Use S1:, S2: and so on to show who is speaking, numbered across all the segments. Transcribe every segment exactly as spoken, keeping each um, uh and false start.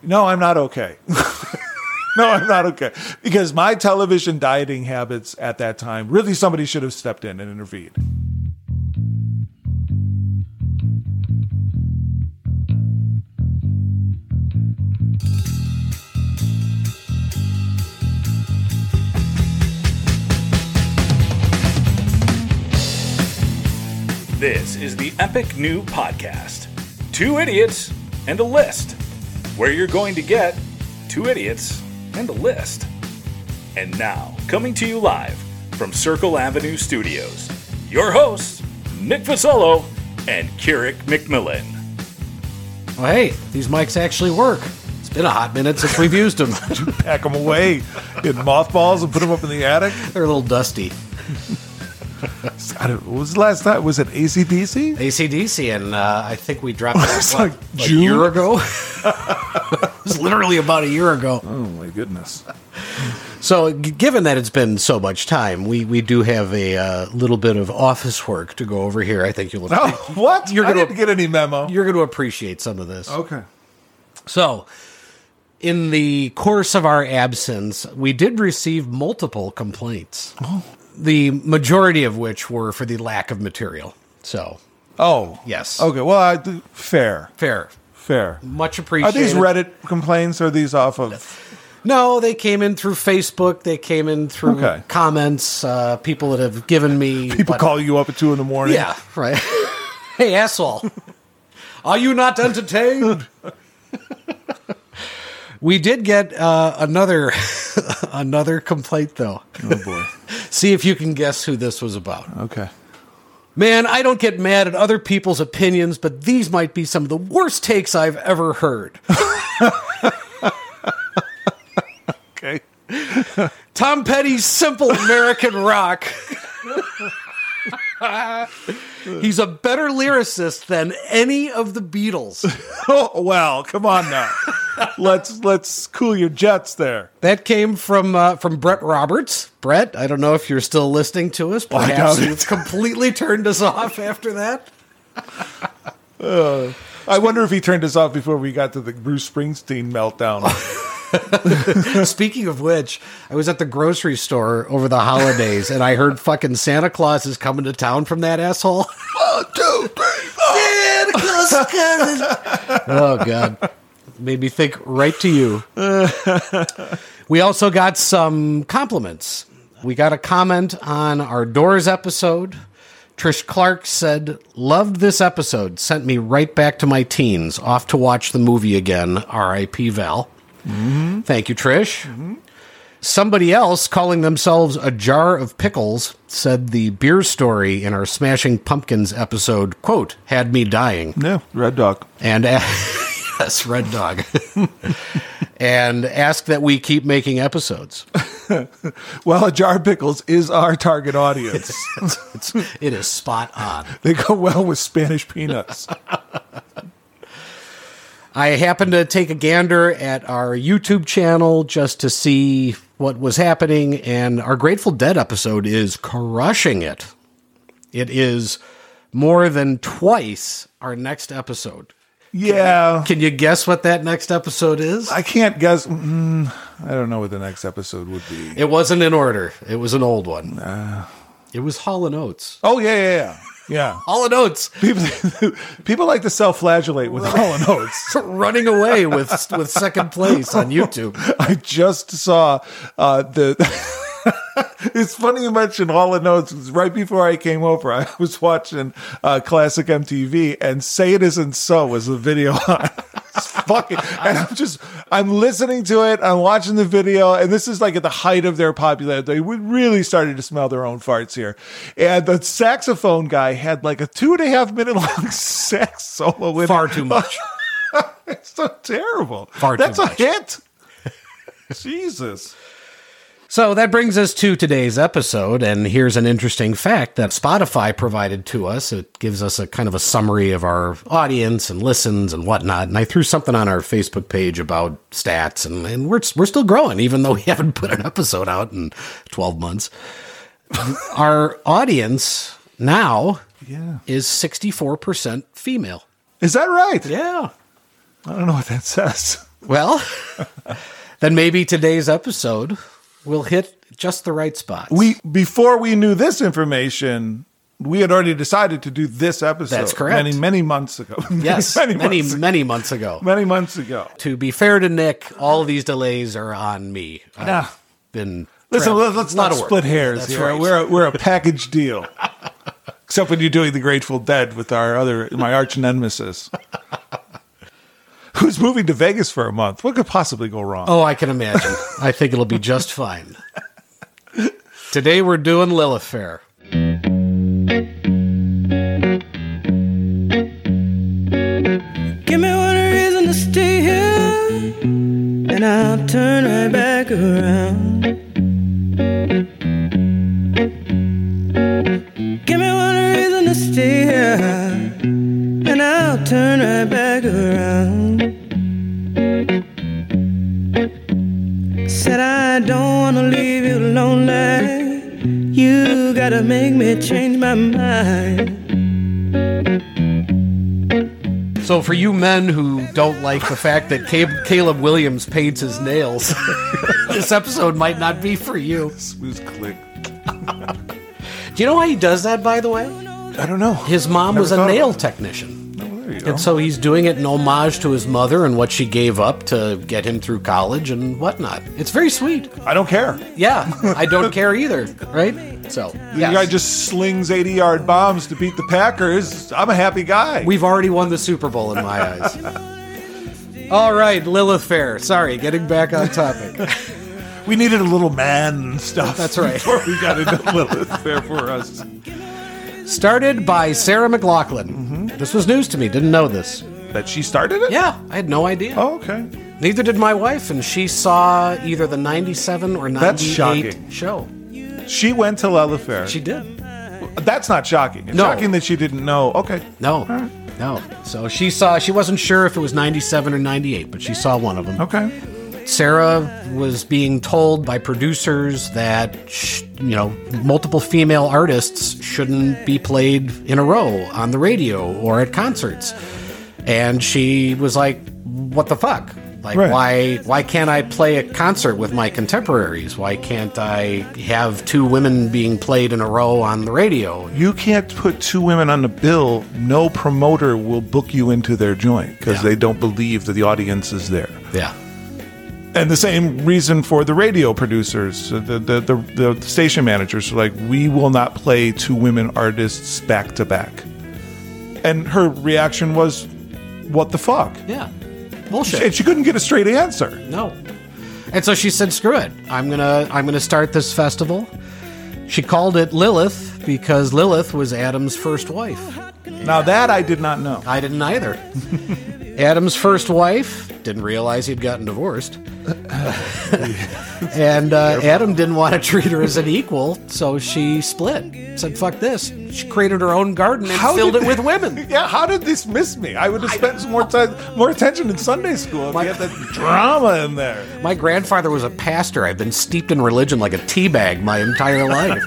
S1: No, I'm not okay. No, I'm not okay. Because my television dieting habits at that time, really somebody should have stepped in and intervened.
S2: This is the Epic New Podcast, Two Idiots and a List, where you're going to get two idiots and a list. And now, coming to you live from Circle Avenue Studios, your hosts, Nick Fasolo and Keurig McMillan.
S3: Well, hey, these mics actually work. It's been a hot minute since we've used them.
S1: Pack them away in mothballs and put them up in the attic.
S3: They're a little dusty.
S1: I don't, what was the last time? Was it A C D C?
S3: A C D C, and uh, I think we dropped it
S1: It's
S3: what,
S1: like
S3: a
S1: June?
S3: year ago. It was literally about a year ago.
S1: Oh, my goodness.
S3: So, g- given that it's been so much time, we, we do have a uh, little bit of office work to go over here. I think you'll
S1: Oh, what?
S3: You're
S1: I
S3: gonna-
S1: didn't get any memo.
S3: you're going to appreciate some of this.
S1: Okay.
S3: So, in the course of our absence, we did receive multiple complaints.
S1: Oh.
S3: The majority of which were for the lack of material. So,
S1: Oh.
S3: yes.
S1: Okay, well, I do, fair.
S3: Fair.
S1: Fair.
S3: Much
S1: Are
S3: appreciated.
S1: these Reddit complaints or are these off of...
S3: No, they came in through Facebook. They came in through
S1: Okay.
S3: comments. Uh, people that have given me...
S1: People
S3: what-
S1: call you up at two in the morning?
S3: Yeah, right. Hey, asshole. Are you not entertained? We did get uh, another another complaint, though.
S1: Oh, boy.
S3: See if you can guess who this was about.
S1: Okay.
S3: Man, I don't get mad at other people's opinions, but these might be some of the worst takes I've ever heard.
S1: Okay.
S3: Tom Petty's Simple American Rock. He's a better lyricist than any of the Beatles.
S1: Oh, well, come on now. let's let's cool your jets there.
S3: That came from uh, from Brett Roberts. Brett, I don't know if you're still listening to us.
S1: I
S3: Perhaps
S1: doubt it.
S3: you've completely turned us off after that.
S1: Uh, I wonder if he turned us off before we got to the Bruce Springsteen meltdown.
S3: Speaking of which, I was at the grocery store over the holidays, and I heard fucking Santa Claus is coming to town from that asshole.
S1: One, two, three, four.
S3: Santa Claus is coming. Oh, God. Made me think right to you. We also got some compliments. We got a comment on our Doors episode. Trish Clark said, loved this episode. Sent me right back to my teens. Off to watch the movie again. R I P Val. Mm-hmm. Thank you, Trish. Mm-hmm. Somebody else, calling themselves a jar of pickles, said the beer story in our Smashing Pumpkins episode, quote, had me dying.
S1: Yeah, Red Dog.
S3: And, uh, yes, Red Dog. And asked that we keep making episodes.
S1: Well, a jar of pickles is our target audience.
S3: It's, it is spot on.
S1: They go well with Spanish peanuts.
S3: I happened to take a gander at our YouTube channel just to see what was happening, and our Grateful Dead episode is crushing it. It is more than twice our next episode.
S1: Yeah.
S3: Can you guess what that next episode is?
S1: I can't guess. Mm, I don't know what the next episode would be.
S3: It wasn't in order. It was an old one. Uh, it was Hall and Oates.
S1: Oh, yeah, yeah, yeah. Yeah.
S3: Hall and Oates.
S1: People, people like to self-flagellate with Hall and Oates.
S3: Running away with with second place on YouTube.
S1: I just saw uh, the... It's funny you mentioned Hall and Oates. Right before I came over, I was watching uh, Classic M T V, and Say It Isn't So was the video on. It's fucking, and I'm just, I'm listening to it, I'm watching the video, and this is like at the height of their popularity. They really started to smell their own farts here. And the saxophone guy had like a two and a half minute long sax solo with
S3: Far too much.
S1: It's so terrible.
S3: Far too
S1: That's
S3: much.
S1: a hit. Jesus.
S3: So that brings us to today's episode, and here's an interesting fact that Spotify provided to us. It gives us a kind of a summary of our audience and listens and whatnot, and I threw something on our Facebook page about stats, and, and we're, we're still growing, even though we haven't put an episode out in twelve months. Our audience now
S1: Yeah.
S3: is sixty-four percent female.
S1: Is that right?
S3: Yeah.
S1: I don't know what that says.
S3: Well, then maybe today's episode will hit just the right spots.
S1: We before we knew this information, we had already decided to do this episode.
S3: That's correct.
S1: Many, many months ago.
S3: Yes,
S1: many,
S3: many,
S1: months
S3: many months ago.
S1: Many months ago.
S3: To be fair to Nick, all of these delays are on me. I've
S1: Yeah.
S3: been
S1: Listen,
S3: tra-
S1: let's
S3: lot
S1: not
S3: of work.
S1: split hairs
S3: That's
S1: here.
S3: right.
S1: We're a, we're a package deal. Except when you're doing the Grateful Dead with our other my arch nemesis, who's moving to Vegas for a month. What could possibly go wrong?
S3: Oh, I can imagine. I think it'll be just fine. Today we're doing Lilith Fair.
S4: Give me one reason to stay here, and I'll turn right back around. Give me one reason to stay here, and I'll turn right back around. Said I don't wanna leave you lonely. You gotta make me change my mind.
S3: So for you men who don't like the fact that Caleb Williams paints his nails, this episode might not be for you.
S1: Smooth click.
S3: Do you know why he does that, by the way?
S1: I don't know.
S3: His mom
S1: Never
S3: was a
S1: thought
S3: nail
S1: about it.
S3: technician.
S1: Oh, there you go.
S3: And so he's doing it in homage to his mother and what she gave up to get him through college and whatnot. It's very sweet.
S1: I don't care.
S3: Yeah, I don't care either, right? So,
S1: The
S3: yes.
S1: guy just slings eighty-yard bombs to beat the Packers. I'm a happy guy.
S3: We've already won the Super Bowl in my eyes. All right, Lilith Fair. Sorry, getting back on topic.
S1: We needed a little man stuff.
S3: That's right.
S1: Before we got into Lilith Fair for us.
S3: Started by Sarah McLachlan.
S1: Mm-hmm.
S3: This was news to me. Didn't know this.
S1: That she started it?
S3: Yeah, I had no idea.
S1: Oh, okay.
S3: Neither did my wife, and she saw either the ninety-seven or
S1: That's
S3: ninety-eight
S1: shocking.
S3: show.
S1: She went to Lilith Fair.
S3: She did.
S1: That's not shocking. It's
S3: No.
S1: shocking that she didn't know. Okay.
S3: No, no. So she saw. She wasn't sure if it was ninety-seven or ninety-eight, but she saw one of them.
S1: Okay.
S3: Sarah was being told by producers that, sh- you know, multiple female artists shouldn't be played in a row on the radio or at concerts. And she was like, what the fuck? Like,
S1: Right.
S3: why why can't I play a concert with my contemporaries? Why can't I have two women being played in a row on the radio?
S1: You can't put two women on the bill. No promoter will book you into their joint because
S3: Yeah.
S1: they don't believe that the audience is there.
S3: Yeah.
S1: And the same reason for the radio producers, the the, the, the station managers are like, we will not play two women artists back to back. And her reaction was, what the fuck?
S3: Yeah. Bullshit.
S1: And she couldn't get a straight answer.
S3: No. And so she said, screw it. I'm going to I'm going to start this festival. She called it Lilith because Lilith was Adam's first wife.
S1: Now that I did not know.
S3: I didn't either. Adam's first wife didn't realize he'd gotten divorced. And uh, Adam didn't want to treat her as an equal, so she split. Said, fuck this. She created her own garden and
S1: How
S3: filled
S1: did-
S3: it with women.
S1: Yeah, how did this miss me? I would have spent some more time, more attention in Sunday school if we had that drama in there.
S3: My grandfather was a pastor. I've been steeped in religion like a teabag my entire life.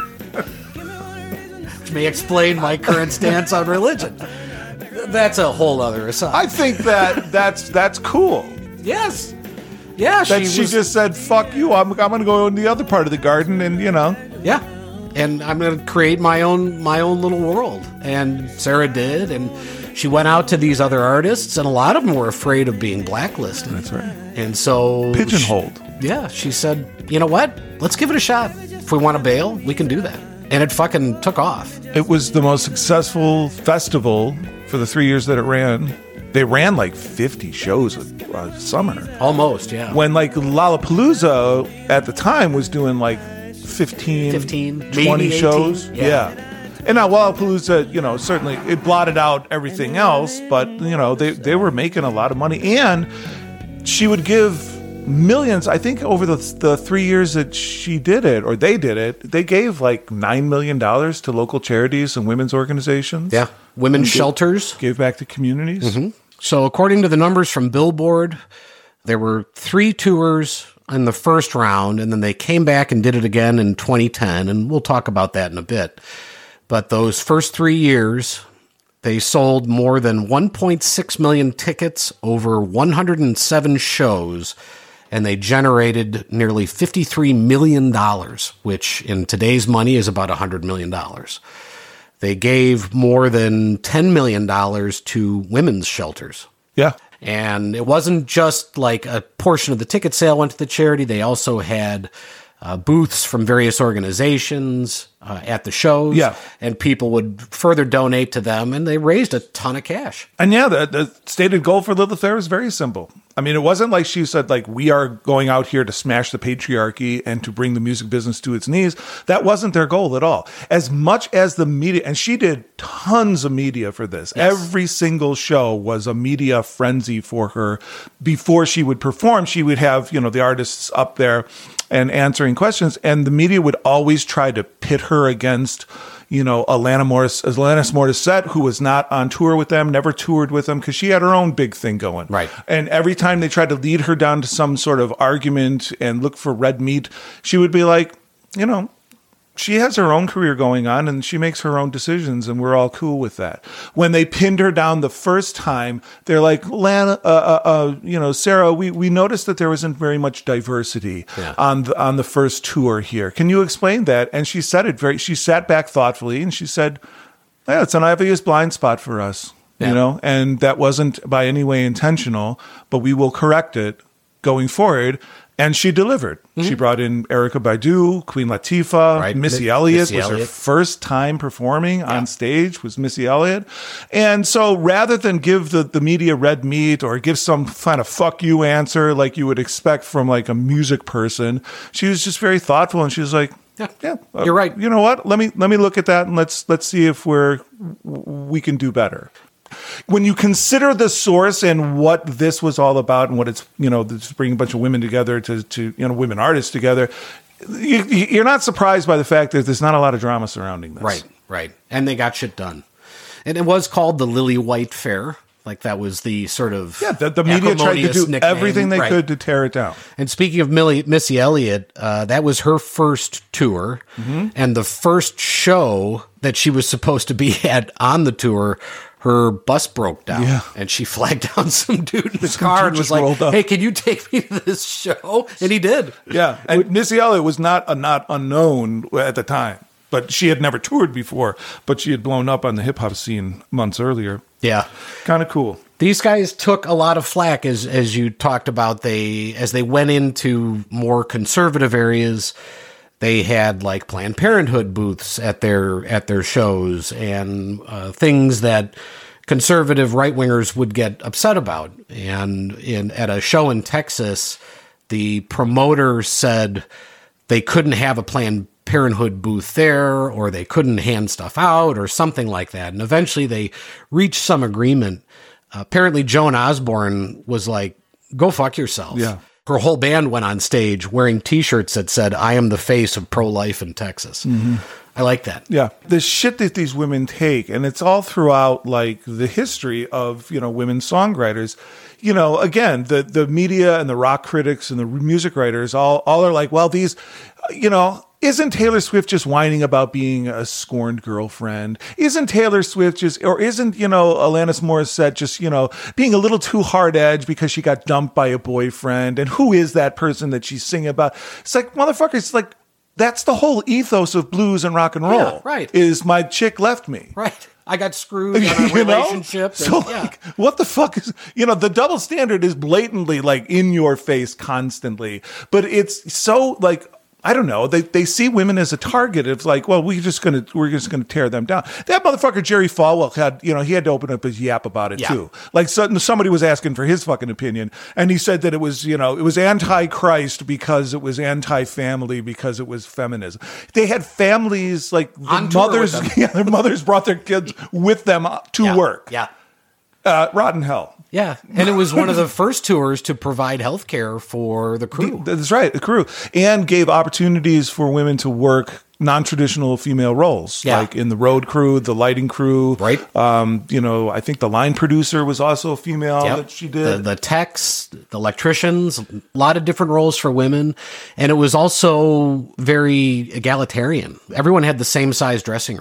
S3: Which may explain my current stance on religion. That's a whole other aside.
S1: I think that that's that's cool.
S3: yes. Yeah,
S1: That
S3: she,
S1: she,
S3: was,
S1: just said, "Fuck you! I'm I'm going to go in the other part of the garden," and you know,
S3: yeah. And I'm going to create my own my own little world. And Sarah did, and she went out to these other artists, and a lot of them were afraid of being blacklisted.
S1: That's right.
S3: And so
S1: Pigeonholed.
S3: She, yeah, she said, "You know what? Let's give it a shot. If we want to bail, we can do that." And it fucking took off.
S1: It was the most successful festival for the three years that it ran. They ran like fifty shows a, a summer.
S3: Almost, yeah.
S1: When like Lollapalooza at the time was doing like fifteen,
S3: fifteen,
S1: twenty
S3: maybe
S1: shows.
S3: eighteen, yeah.
S1: Yeah. And now Lollapalooza, you know, certainly it blotted out everything else, but you know, they, they were making a lot of money. And she would give millions, I think over the the three years that she did it, or they did it, they gave like nine million dollars to local charities and women's organizations.
S3: Yeah. Women's shelters.
S1: Gave back to communities.
S3: So according to the numbers from Billboard, there were three tours in the first round, and then they came back and did it again in twenty ten, and we'll talk about that in a bit. But those first three years, They sold more than one point six million tickets over one hundred seven shows, and they generated nearly fifty-three million dollars, which in today's money is about one hundred million dollars. They gave more than ten million dollars to women's shelters.
S1: Yeah.
S3: And it wasn't just like a portion of the ticket sale went to the charity. They also had uh, booths from various organizations uh, at the shows.
S1: Yeah.
S3: And people would further donate to them, and they raised a ton of cash.
S1: And yeah, the, the stated goal for Lilith Fair is very simple. I mean, it wasn't like she said, like, we are going out here to smash the patriarchy and to bring the music business to its knees. That wasn't their goal at all. As much as the media, and she did tons of media for this.
S3: Yes.
S1: Every single show was a media frenzy for her. Before she would perform, she would have, you know, the artists up there and answering questions. And the media would always try to pit her against, you know, Alanis Morissette, Alanis Morissette, who was not on tour with them, never toured with them, because she had her own big thing going.
S3: Right.
S1: And every time they tried to lead her down to some sort of argument and look for red meat, she would be like, you know, she has her own career going on and she makes her own decisions, and we're all cool with that. When they pinned her down the first time, they're like, Lana, uh, uh, uh, you know, Sarah, we, we noticed that there wasn't very much diversity
S3: Yeah.
S1: on the, on the first tour here. Can you explain that? And she said it very, she sat back thoughtfully and she said, yeah, it's an obvious blind spot for us,
S3: Yeah.
S1: you know, and that wasn't by any way intentional, but we will correct it going forward. And she delivered. Mm-hmm. She brought in Erykah Badu, Queen Latifah,
S3: Right.
S1: Missy
S3: Mi-
S1: Elliott
S3: Missy
S1: was her
S3: Elliott.
S1: first time performing on stage was Missy Elliott. And so rather than give the, the media red meat or give some kind of fuck you answer like you would expect from like a music person, she was just very thoughtful, and she was like,
S3: Yeah,
S1: yeah, uh,
S3: you're right.
S1: You know what? Let me let me look at that, and let's let's see if we're we can do better. When you consider the source and what this was all about, and what it's, you know, just bringing a bunch of women together to, to you know, women artists together, you, you're not surprised by the fact that there's not a lot of drama surrounding this.
S3: Right, right. And they got shit done. And it was called the Lily White Fair. Like, that was the sort of
S1: Yeah, the, the media tried to
S3: acrimonious
S1: do
S3: nickname.
S1: everything they
S3: Right.
S1: could to tear it down.
S3: And speaking of Millie, Missy Elliott, uh, that was her first tour.
S1: Mm-hmm.
S3: And the first show that she was supposed to be at on the tour, her bus broke down.
S1: Yeah.
S3: And she flagged down some dude in the
S1: Some
S3: car
S1: dude
S3: and was
S1: just
S3: like,
S1: rolled up.
S3: hey, can you take me to this show? And he did.
S1: Yeah, and Missy Elliott was not a not unknown at the time, but she had never toured before, but she had blown up on the hip hop scene months earlier.
S3: Yeah.
S1: Kind of cool.
S3: These guys took a lot of flack, as as you talked about. They as they went into more conservative areas, they had like Planned Parenthood booths at their at their shows, and uh, things that conservative right wingers would get upset about. And in at a show in Texas, the promoter said they couldn't have a Planned Parenthood booth there, or they couldn't hand stuff out, or something like that. And eventually, they reached some agreement. Uh, apparently, Joan Osborne was like, go fuck yourself.
S1: Yeah.
S3: Her whole band went on stage wearing T-shirts that said, I am the face of pro-life in Texas. Mm-hmm. I like that.
S1: Yeah. The shit that these women take, and it's all throughout like the history of, you know, women songwriters. You know, again, the, the media and the rock critics and the music writers all, all are like, well, these, you know, isn't Taylor Swift just whining about being a scorned girlfriend? Isn't Taylor Swift just, or isn't, you know, Alanis Morissette just, you know, being a little too hard edged because she got dumped by a boyfriend? And who is that person that she's singing about? It's like, motherfucker, it's like, that's the whole ethos of blues and rock and roll.
S3: Yeah, right.
S1: Is my chick left me.
S3: Right. I got screwed in a
S1: You know?
S3: relationship.
S1: So,
S3: and, yeah.
S1: like, what the fuck is, you know, the double standard is blatantly like in your face constantly, but it's so like, I don't know. They they see women as a target. It's like, well, we're just gonna we're just gonna tear them down. That motherfucker Jerry Falwell had, you know, he had to open up his yap about it
S3: Yeah.
S1: too. Like so, somebody was asking for his fucking opinion, and he said that it was, you know, it was anti-Christ because it was anti-family because it was feminism. They had families like the
S3: On tour
S1: mothers.
S3: with them.
S1: Yeah, their mothers brought their kids with them to
S3: Yeah.
S1: work.
S3: Yeah.
S1: Uh, rotten hell.
S3: Yeah. And it was one of the first tours to provide health care for the crew.
S1: That's right, the crew, and gave opportunities for women to work non-traditional female roles,
S3: Yeah.
S1: like in the road crew, the lighting crew.
S3: Right.
S1: Um, you know, I think the line producer was also a female
S3: Yep.
S1: that she did.
S3: The, the techs, the electricians, a lot of different roles for women. And it was also very egalitarian. Everyone had the same size dressing room.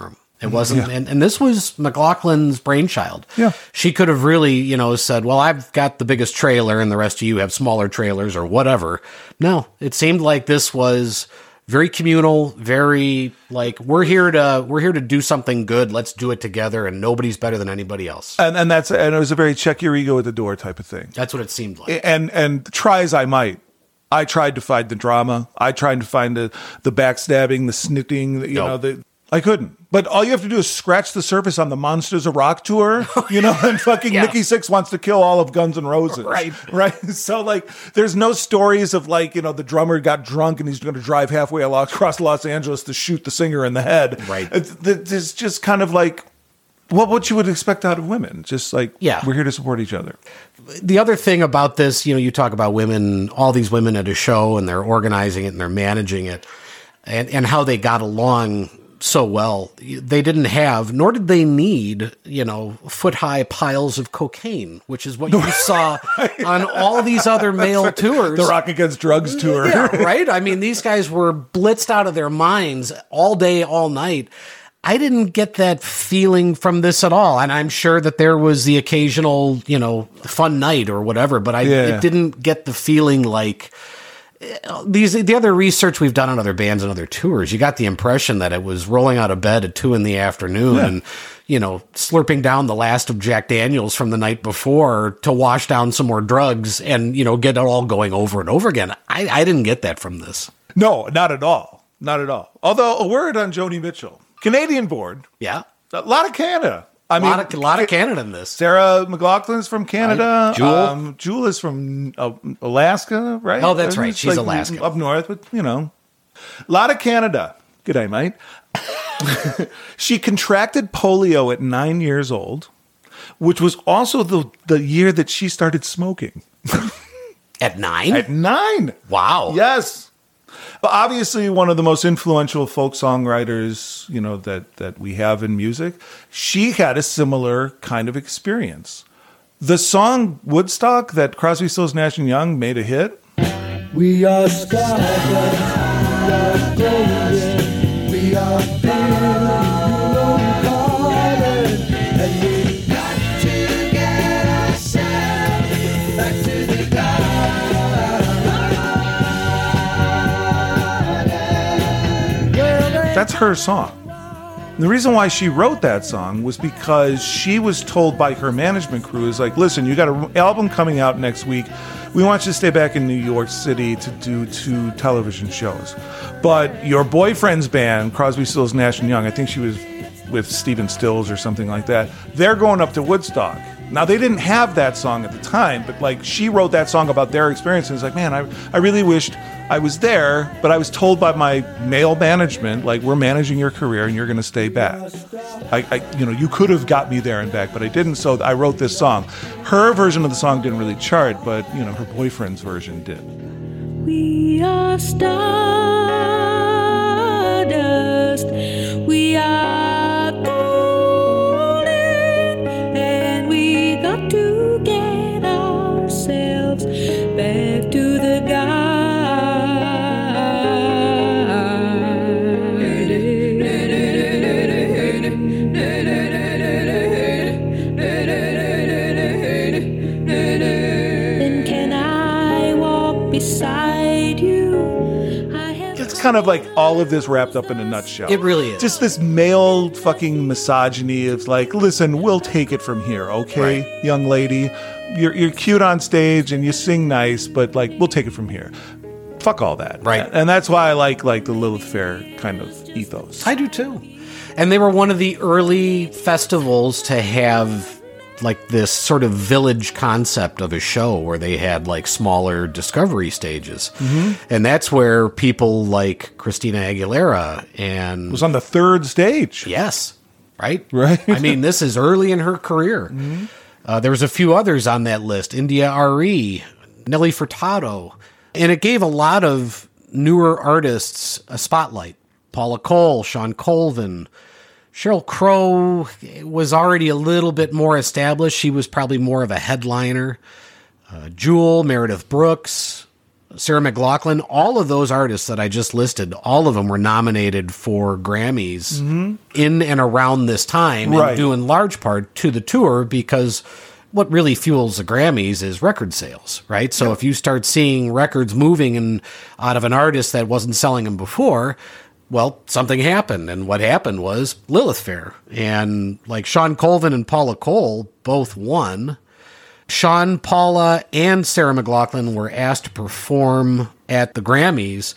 S3: It wasn't,
S1: Yeah.
S3: and, and this was McLaughlin's brainchild.
S1: Yeah.
S3: She could have really, you know, said, well, I've got the biggest trailer and the rest of you have smaller trailers or whatever. No, it seemed like this was very communal, very like, we're here to, we're here to do something good. Let's do it together. And nobody's better than anybody else.
S1: And and that's and it was a very check your ego at the door type of thing.
S3: That's what it seemed like.
S1: And and try as I might, I tried to find the drama. I tried to find the the backstabbing, the snitting. You
S3: Nope.
S1: know, the I couldn't. But all you have to do is scratch the surface on the Monsters of Rock tour, you know, and fucking
S3: Yeah.
S1: Nikki Sixx wants to kill all of Guns N' Roses.
S3: Right.
S1: Right. So, like, there's no stories of, like, you know, the drummer got drunk and he's going to drive halfway across Los Angeles to shoot the singer in the head.
S3: Right.
S1: It's, it's just kind of like what, what you would expect out of women. Just like,
S3: Yeah.
S1: we're here to support each other.
S3: The other thing about this, you know, you talk about women, all these women at a show and they're organizing it and they're managing it and, and how they got along so well. They didn't have, nor did they need, you know, foot high piles of cocaine, which is what you saw on all these other male tours.
S1: The Rock Against Drugs tour.
S3: Yeah, right? I mean, these guys were blitzed out of their minds all day, all night. I didn't get that feeling from this at all. And I'm sure that there was the occasional, you know, fun night or whatever, but I
S1: Yeah.
S3: it didn't get the feeling like these, the other research we've done on other bands and other tours, you got the impression that it was rolling out of bed at two in the afternoon
S1: Yeah.
S3: and, you know, slurping down the last of Jack Daniels from the night before to wash down some more drugs and, you know, get it all going over and over again. I, I didn't get that from this.
S1: No, not at all. Not at all. Although, a word on Joni Mitchell. Canadian born.
S3: Yeah.
S1: A lot of Canada. I
S3: A
S1: mean,
S3: lot of, a lot of Canada in this.
S1: Sarah McLaughlin's from Canada.
S3: Right. Jewel.
S1: Um, Jewel is from uh, Alaska, right?
S3: Oh, that's right.
S1: It's
S3: She's Alaska.
S1: Up north, but, you know. A lot of Canada. Good day, mate. She contracted polio at nine years old, which was also the, the year that she started smoking.
S3: At nine?
S1: At nine.
S3: Wow.
S1: Yes. But obviously one of the most influential folk songwriters, you know, that, that we have in music. She had a similar kind of experience. The song Woodstock that Crosby, Stills, Nash and Young made a hit.
S5: We are stardust, we are golden, we are billion carbon, and we got to get ourselves back to the garden.
S1: That's her song. And the reason why she wrote that song was because she was told by her management crew, is like, listen, you got an album coming out next week. We want you to stay back in New York City to do two television shows. But your boyfriend's band, Crosby, Stills, Nash and Young, I think she was with Stephen Stills or something like that, they're going up to Woodstock. Now, they didn't have that song at the time, but like she wrote that song about their experience. And it's like, man, I, I really wished I was there, but I was told by my male management, like, we're managing your career and you're going to stay back. I, I, you know, you could have got me there and back, but I didn't. So I wrote this song. Her version of the song didn't really chart, but you know, her boyfriend's version did.
S4: We are stardust. We are golden, and we got to get ourselves back to the garden. Then can I walk beside you? I have
S1: It's kind of like all of this wrapped up in a nutshell.
S3: It really is.
S1: Just this male fucking misogyny of like, listen, we'll take it from here, okay,
S3: Right.
S1: young lady? You're you're cute on stage and you sing nice, but like, we'll take it from here. Fuck all that.
S3: Right.
S1: And that's why I like like the Lilith Fair kind of ethos.
S3: I do too. And they were one of the early festivals to have like this sort of village concept of a show where they had like smaller discovery stages. Mm-hmm. And that's where people like Christina Aguilera and
S1: It was on the third stage.
S3: yes, right?
S1: Right.
S3: I mean, this is early in her career. Mm-hmm. Uh, there was a few others on that list. India Arie, Nelly Furtado. And it gave a lot of newer artists a spotlight. Paula Cole, Sean Colvin. Sheryl Crow was already a little bit more established. She was probably more of a headliner. Uh, Jewel, Meredith Brooks. Sarah McLachlan, all of those artists that I just listed, all of them were nominated for Grammys mm-hmm. in and around this time,
S1: right.
S3: and due in large part to the tour, because what really fuels the Grammys is record sales, right? So yeah. if you start seeing records moving and out of an artist that wasn't selling them before, well, something happened. And what happened was Lilith Fair. And like Sean Colvin and Paula Cole both won. Sean, Paula, and Sarah McLachlan were asked to perform at the Grammys,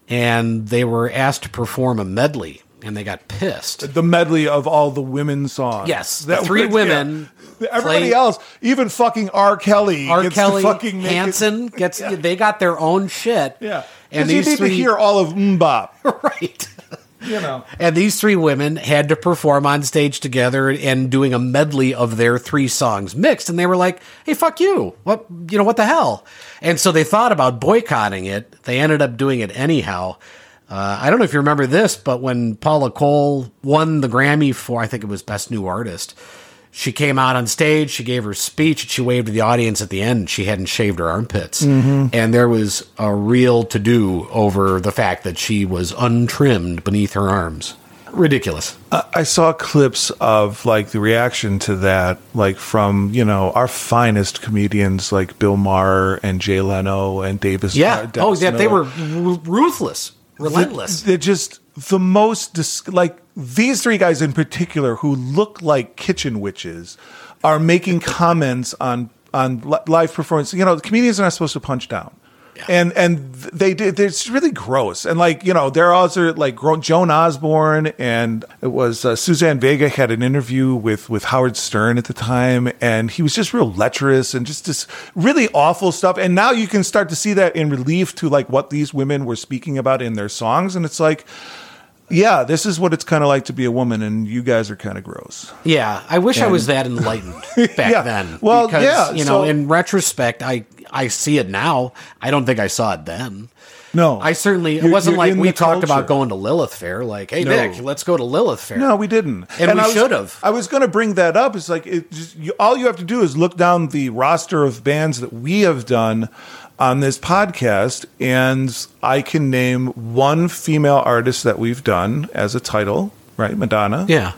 S3: and they were asked to perform a medley, and they got pissed.
S1: The medley of all the women's songs.
S3: Yes, the three
S1: was,
S3: women.
S1: Yeah. Everybody
S3: play,
S1: else, even fucking R. Kelly,
S3: R.
S1: gets
S3: Kelly,
S1: to fucking make
S3: Hanson
S1: it.
S3: gets.
S1: Yeah.
S3: They got their own shit.
S1: Yeah,
S3: and
S1: you
S3: these
S1: need
S3: three,
S1: to hear all of Mbop.
S3: Right.
S1: You know,
S3: and these three women had to perform on stage together and doing a medley of their three songs mixed. And they were like, hey, fuck you. What, you know, what the hell? And so they thought about boycotting it. They ended up doing it anyhow. Uh, I don't know if you remember this, but when Paula Cole won the Grammy for, I think it was Best New Artist, she came out on stage, she gave her speech, and she waved to the audience at the end. She hadn't shaved her armpits. Mm-hmm. And there was a real to-do over the fact that she was untrimmed beneath her arms. Ridiculous.
S1: Uh, I saw clips of, like, the reaction to that, like, from, you know, our finest comedians, like Bill Maher and Jay Leno and Davis.
S3: Yeah.
S1: Uh,
S3: oh, yeah,
S1: Snow.
S3: they were r- ruthless, relentless.
S1: They're just the most, dis- like, these three guys in particular who look like kitchen witches are making comments on on li- live performance. You know, the comedians are not supposed to punch down. Yeah. And and they did. It's really gross. And like, you know, there are also like Joan Osborne, and it was uh, Suzanne Vega had an interview with with Howard Stern at the time, and he was just real lecherous and just this really awful stuff. And now you can start to see that in relief to like what these women were speaking about in their songs, and it's like, yeah, this is what it's kind of like to be a woman, and you guys are kind of gross.
S3: Yeah, I wish
S1: and,
S3: I was that enlightened back
S1: yeah,
S3: then.
S1: Well,
S3: because,
S1: yeah,
S3: you know,
S1: so,
S3: in retrospect, I I see it now. I don't think I saw it then.
S1: No,
S3: I certainly. It
S1: you're,
S3: wasn't
S1: you're
S3: like we talked
S1: culture.
S3: about going to Lilith Fair. Like, hey,
S1: no.
S3: Nick, let's go to Lilith Fair.
S1: No, we didn't,
S3: and, and we
S1: should
S3: have.
S1: I was going to bring that up. It's like it just, you, all you have to do is look down the roster of bands that we have done on this podcast, and I can name one female artist that we've done as a title, right? Madonna.
S3: Yeah.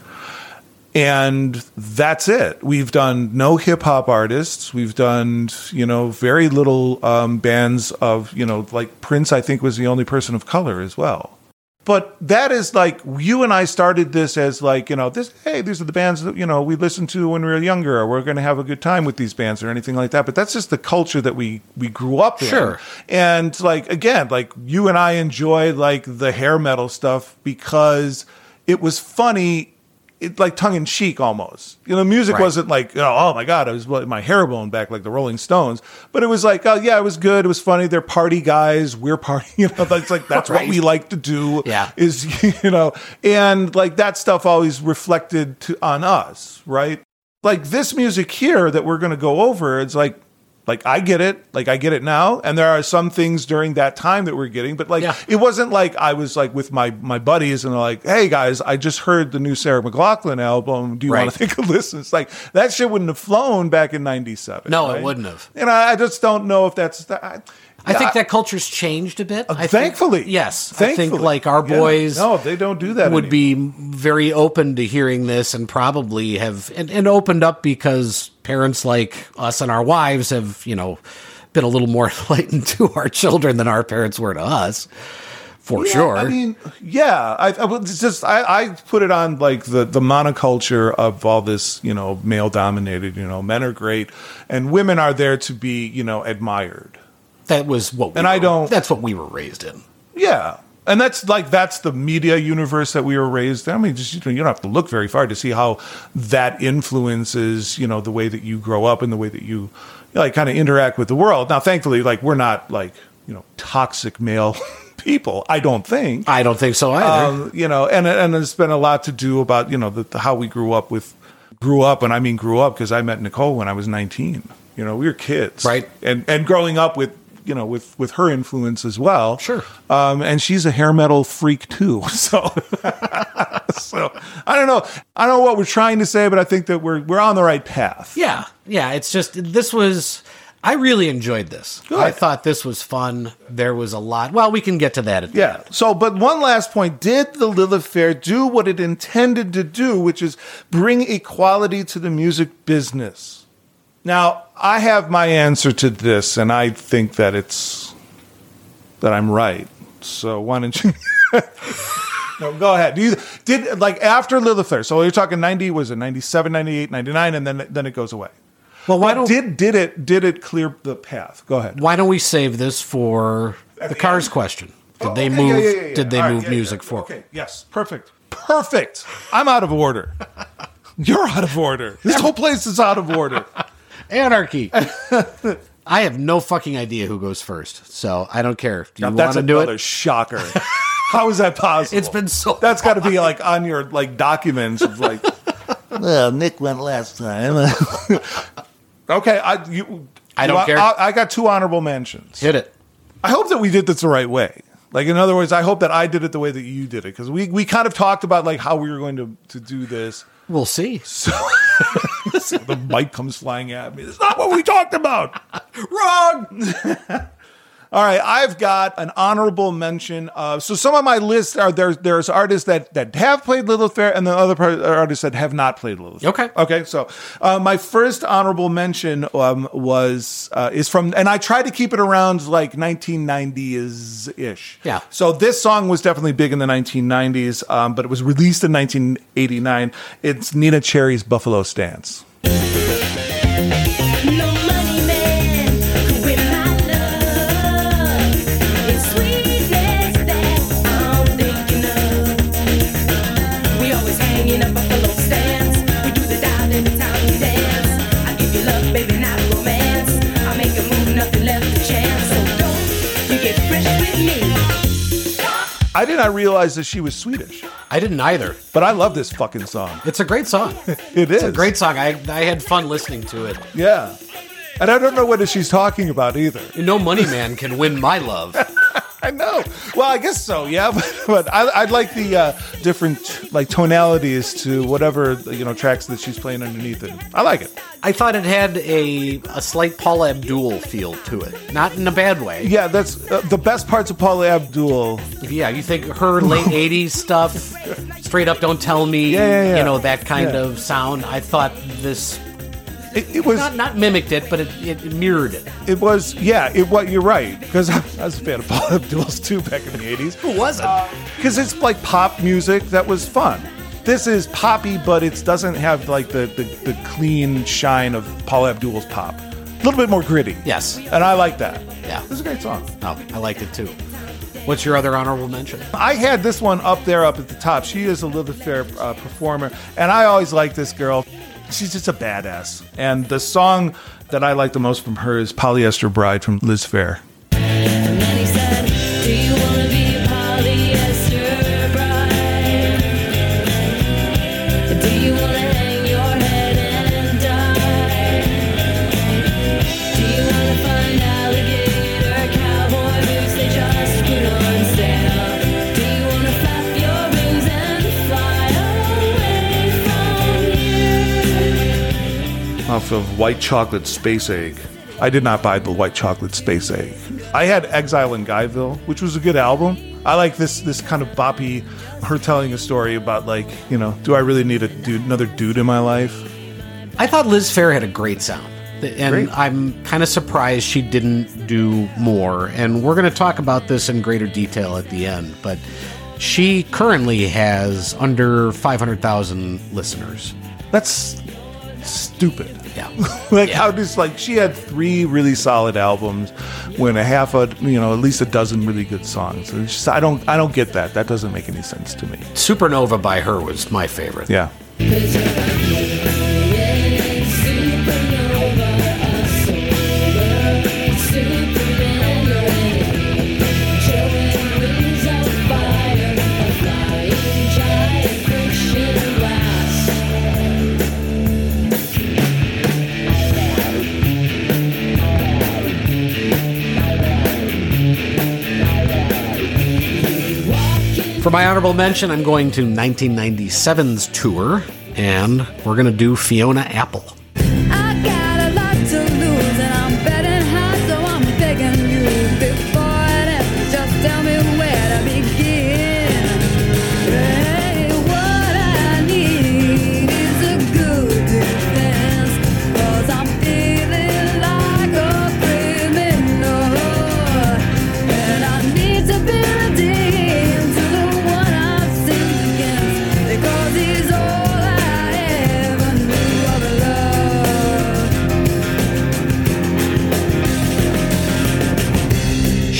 S1: And that's it. We've done no hip hop artists. We've done, you know, very little um, bands of, you know, like Prince, I think, was the only person of color as well. But that is like, you and I started this as like, you know, this, hey, these are the bands that, you know, we listened to when we were younger, or we're going to have a good time with these bands or anything like that. But that's just the culture that we, we grew up in.
S3: Sure.
S1: And like, again, like you and I enjoyed like the hair metal stuff because it was funny. It, like tongue in cheek almost. You know, music
S3: right.
S1: wasn't like, oh, oh my God, I was my hair blown back like the Rolling Stones. But it was like, oh yeah, it was good. It was funny. They're party guys. We're party. You know, that's like that's
S3: right.
S1: what we like to do.
S3: Yeah.
S1: Is, you know, and like that stuff always reflected to on us, right? Like this music here that we're going to go over, it's like, like I get it, like I get it now, and there are some things during that time that we're getting, but like
S3: yeah.
S1: it wasn't like I was like with my my buddies and they're like, hey guys, I just heard the new Sarah McLachlan album. Do you
S3: right.
S1: want to take a listen? It's like that shit wouldn't have flown back in ninety-seven.
S3: No,
S1: right?
S3: it wouldn't have.
S1: And I, I just don't know if that's. I,
S3: I think
S1: I,
S3: that culture's changed a bit. I
S1: thankfully,
S3: think, yes.
S1: Thankfully.
S3: I think like our
S1: Yeah.
S3: boys,
S1: no, they don't do that.
S3: would
S1: anymore.
S3: be very open to hearing this, and probably have and, and opened up because parents like us and our wives have, you know, been a little more enlightened to our children than our parents were to us, for
S1: Yeah,
S3: sure.
S1: I mean, yeah, I, I it's just I, I put it on like the the monoculture of all this, you know, male dominated. You know, men are great, and women are there to be, you know, admired.
S3: That was what, we
S1: And
S3: were,
S1: I don't-
S3: That's what we were raised in.
S1: Yeah. And that's like, that's the media universe that we were raised in. I mean, just, you know, you don't have to look very far to see how that influences, you know, the way that you grow up and the way that you, you know, like kind of interact with the world. Now, thankfully, like we're not like, you know, toxic male people, I don't think.
S3: I don't think so either.
S1: Um, you know, and, and it's been a lot to do about, you know, the, the, how we grew up with, grew up, and I mean grew up because I met Nicole when I was nineteen. You know, we were kids.
S3: Right.
S1: And, and growing up with, you know, with, with her influence as well.
S3: Sure.
S1: Um, and she's a hair metal freak too. So, so I don't know. I don't know what we're trying to say, but I think that we're, we're on the right path.
S3: Yeah. Yeah. It's just, this was, I really enjoyed this.
S1: Good.
S3: I thought this was fun. There was a lot. Well, we can get to that. At the
S1: Yeah. So, but one last point. Did the Lilith Fair do what it intended to do, which is bring equality to the music business? Now, I have my answer to this, and I think that it's, that I'm right. So why don't you... No, go ahead. Do you, did, like, after Lilith Fair, so you're talking ninety, was it ninety-seven, ninety-eight, ninety-nine, and then, then it goes away.
S3: Well, why
S1: But
S3: don't
S1: did did it did it clear the path? Go ahead.
S3: why don't we save this for the Cars question? Did
S1: Oh,
S3: they
S1: okay,
S3: move?
S1: yeah, yeah, yeah,
S3: Did they
S1: yeah. All right,
S3: move
S1: yeah,
S3: music
S1: yeah.
S3: forward?
S1: Okay, yes, perfect, perfect. I'm out of order. You're out of order. This whole place is out of order.
S3: Anarchy. I have no fucking idea who goes first, so I don't care. Do you
S1: Now,
S3: want
S1: that's
S3: to do
S1: another
S3: it?
S1: shocker. How is that possible?
S3: It's been so.
S1: That's got to be like on your like documents of like. Well, Nick went last time. Okay, I you.
S3: I don't
S1: you-
S3: care.
S1: I, I got two honorable mentions.
S3: Hit it.
S1: I hope that we did this the right way. Like, in other words, I hope that I did it the way that you did it, because we, we kind of talked about like how we were going to, to do this.
S3: We'll see.
S1: So the mic comes flying at me. It's not what we talked about.
S3: Wrong.
S1: All right, I've got an honorable mention. Of, so some of my lists are there. There's artists that, that have played Lilith Fair, and the other part, artists that have not played Lilith Fair.
S3: Okay.
S1: Okay. So uh, my first honorable mention um, was uh, is from, and I tried to keep it around like nineteen nineties ish.
S3: Yeah.
S1: So this song was definitely big in the nineteen nineties, um, but it was released in nineteen eighty-nine. It's Nina Cherry's Buffalo Stance.
S5: No money man could win my love. It's sweetness that I'm thinking of. We always hanging up buffalo stands. We do the dial in the town and dance. I give you love, baby, not romance. I make a move, nothing left to chance. So don't you get fresh with me.
S1: I did not realize that she was Swedish,
S3: I didn't either.
S1: but I love this fucking song.
S3: It's a great song.
S1: It is
S3: It's a great song. I I had fun listening to it.
S1: Yeah. And I don't know what she's talking about either.
S3: No money man can win my love.
S1: I know. Well, I guess so, yeah. But, but I, I'd like the uh, different like tonalities to whatever you know tracks that she's playing underneath it. I like it.
S3: I thought it had a a slight Paula Abdul feel to it, not in a bad way.
S1: Yeah, that's uh, the best parts of Paula Abdul.
S3: Yeah, you think her late eighties stuff, straight up, don't tell me,
S1: Yeah, yeah, yeah.
S3: you know, that kind
S1: Yeah.
S3: of sound. I thought this
S1: It, it was.
S3: not not mimicked it, but it, it mirrored it.
S1: It was. Yeah. It. What you're right. Because I, I was a fan of Paula Abdul's too back in the eighties.
S3: Who wasn't?
S1: Because it's like pop music that was fun. This is poppy, but it doesn't have like the, the, the clean shine of Paula Abdul's pop. A little bit more gritty.
S3: Yes.
S1: And I like that.
S3: Yeah.
S1: This is a great song.
S3: Oh, I liked it too. What's your other honorable mention?
S1: I had this one up there, up at the top. She is a Lilith Fair uh, performer, and I always like this girl. She's just a badass. And the song that I like the most from her is Polyester Bride from Liz Fair.
S5: And then he said, do you want to be a polyester bride? Do you want to hang your head and die? Do you want to find alligator cowboy boots they just put on sale? Do you want to flap your wings and fly away from here?
S1: Off of White Chocolate Space Egg. I did not buy the White Chocolate Space Egg. I had Exile in Guyville, which was a good album. I like this this kind of boppy, her telling a story about like, you know, do I really need a dude, another dude in my life?
S3: I thought Liz Fair had a great sound. And
S1: Great.
S3: I'm kind of surprised she didn't do more. And we're going to talk about this in greater detail at the end. But she currently has under five hundred thousand listeners.
S1: That's stupid.
S3: Yeah.
S1: like
S3: Yeah.
S1: how does like she had three really solid albums, when a half a you know at least a dozen really good songs. It's just, I don't I don't get that. That doesn't make any sense to me.
S3: Supernova by her was my favorite.
S1: Yeah.
S3: For my honorable mention, I'm going to nineteen ninety-seven's tour, and we're going to do Fiona Apple.
S6: I got a lot to lose and I'm betting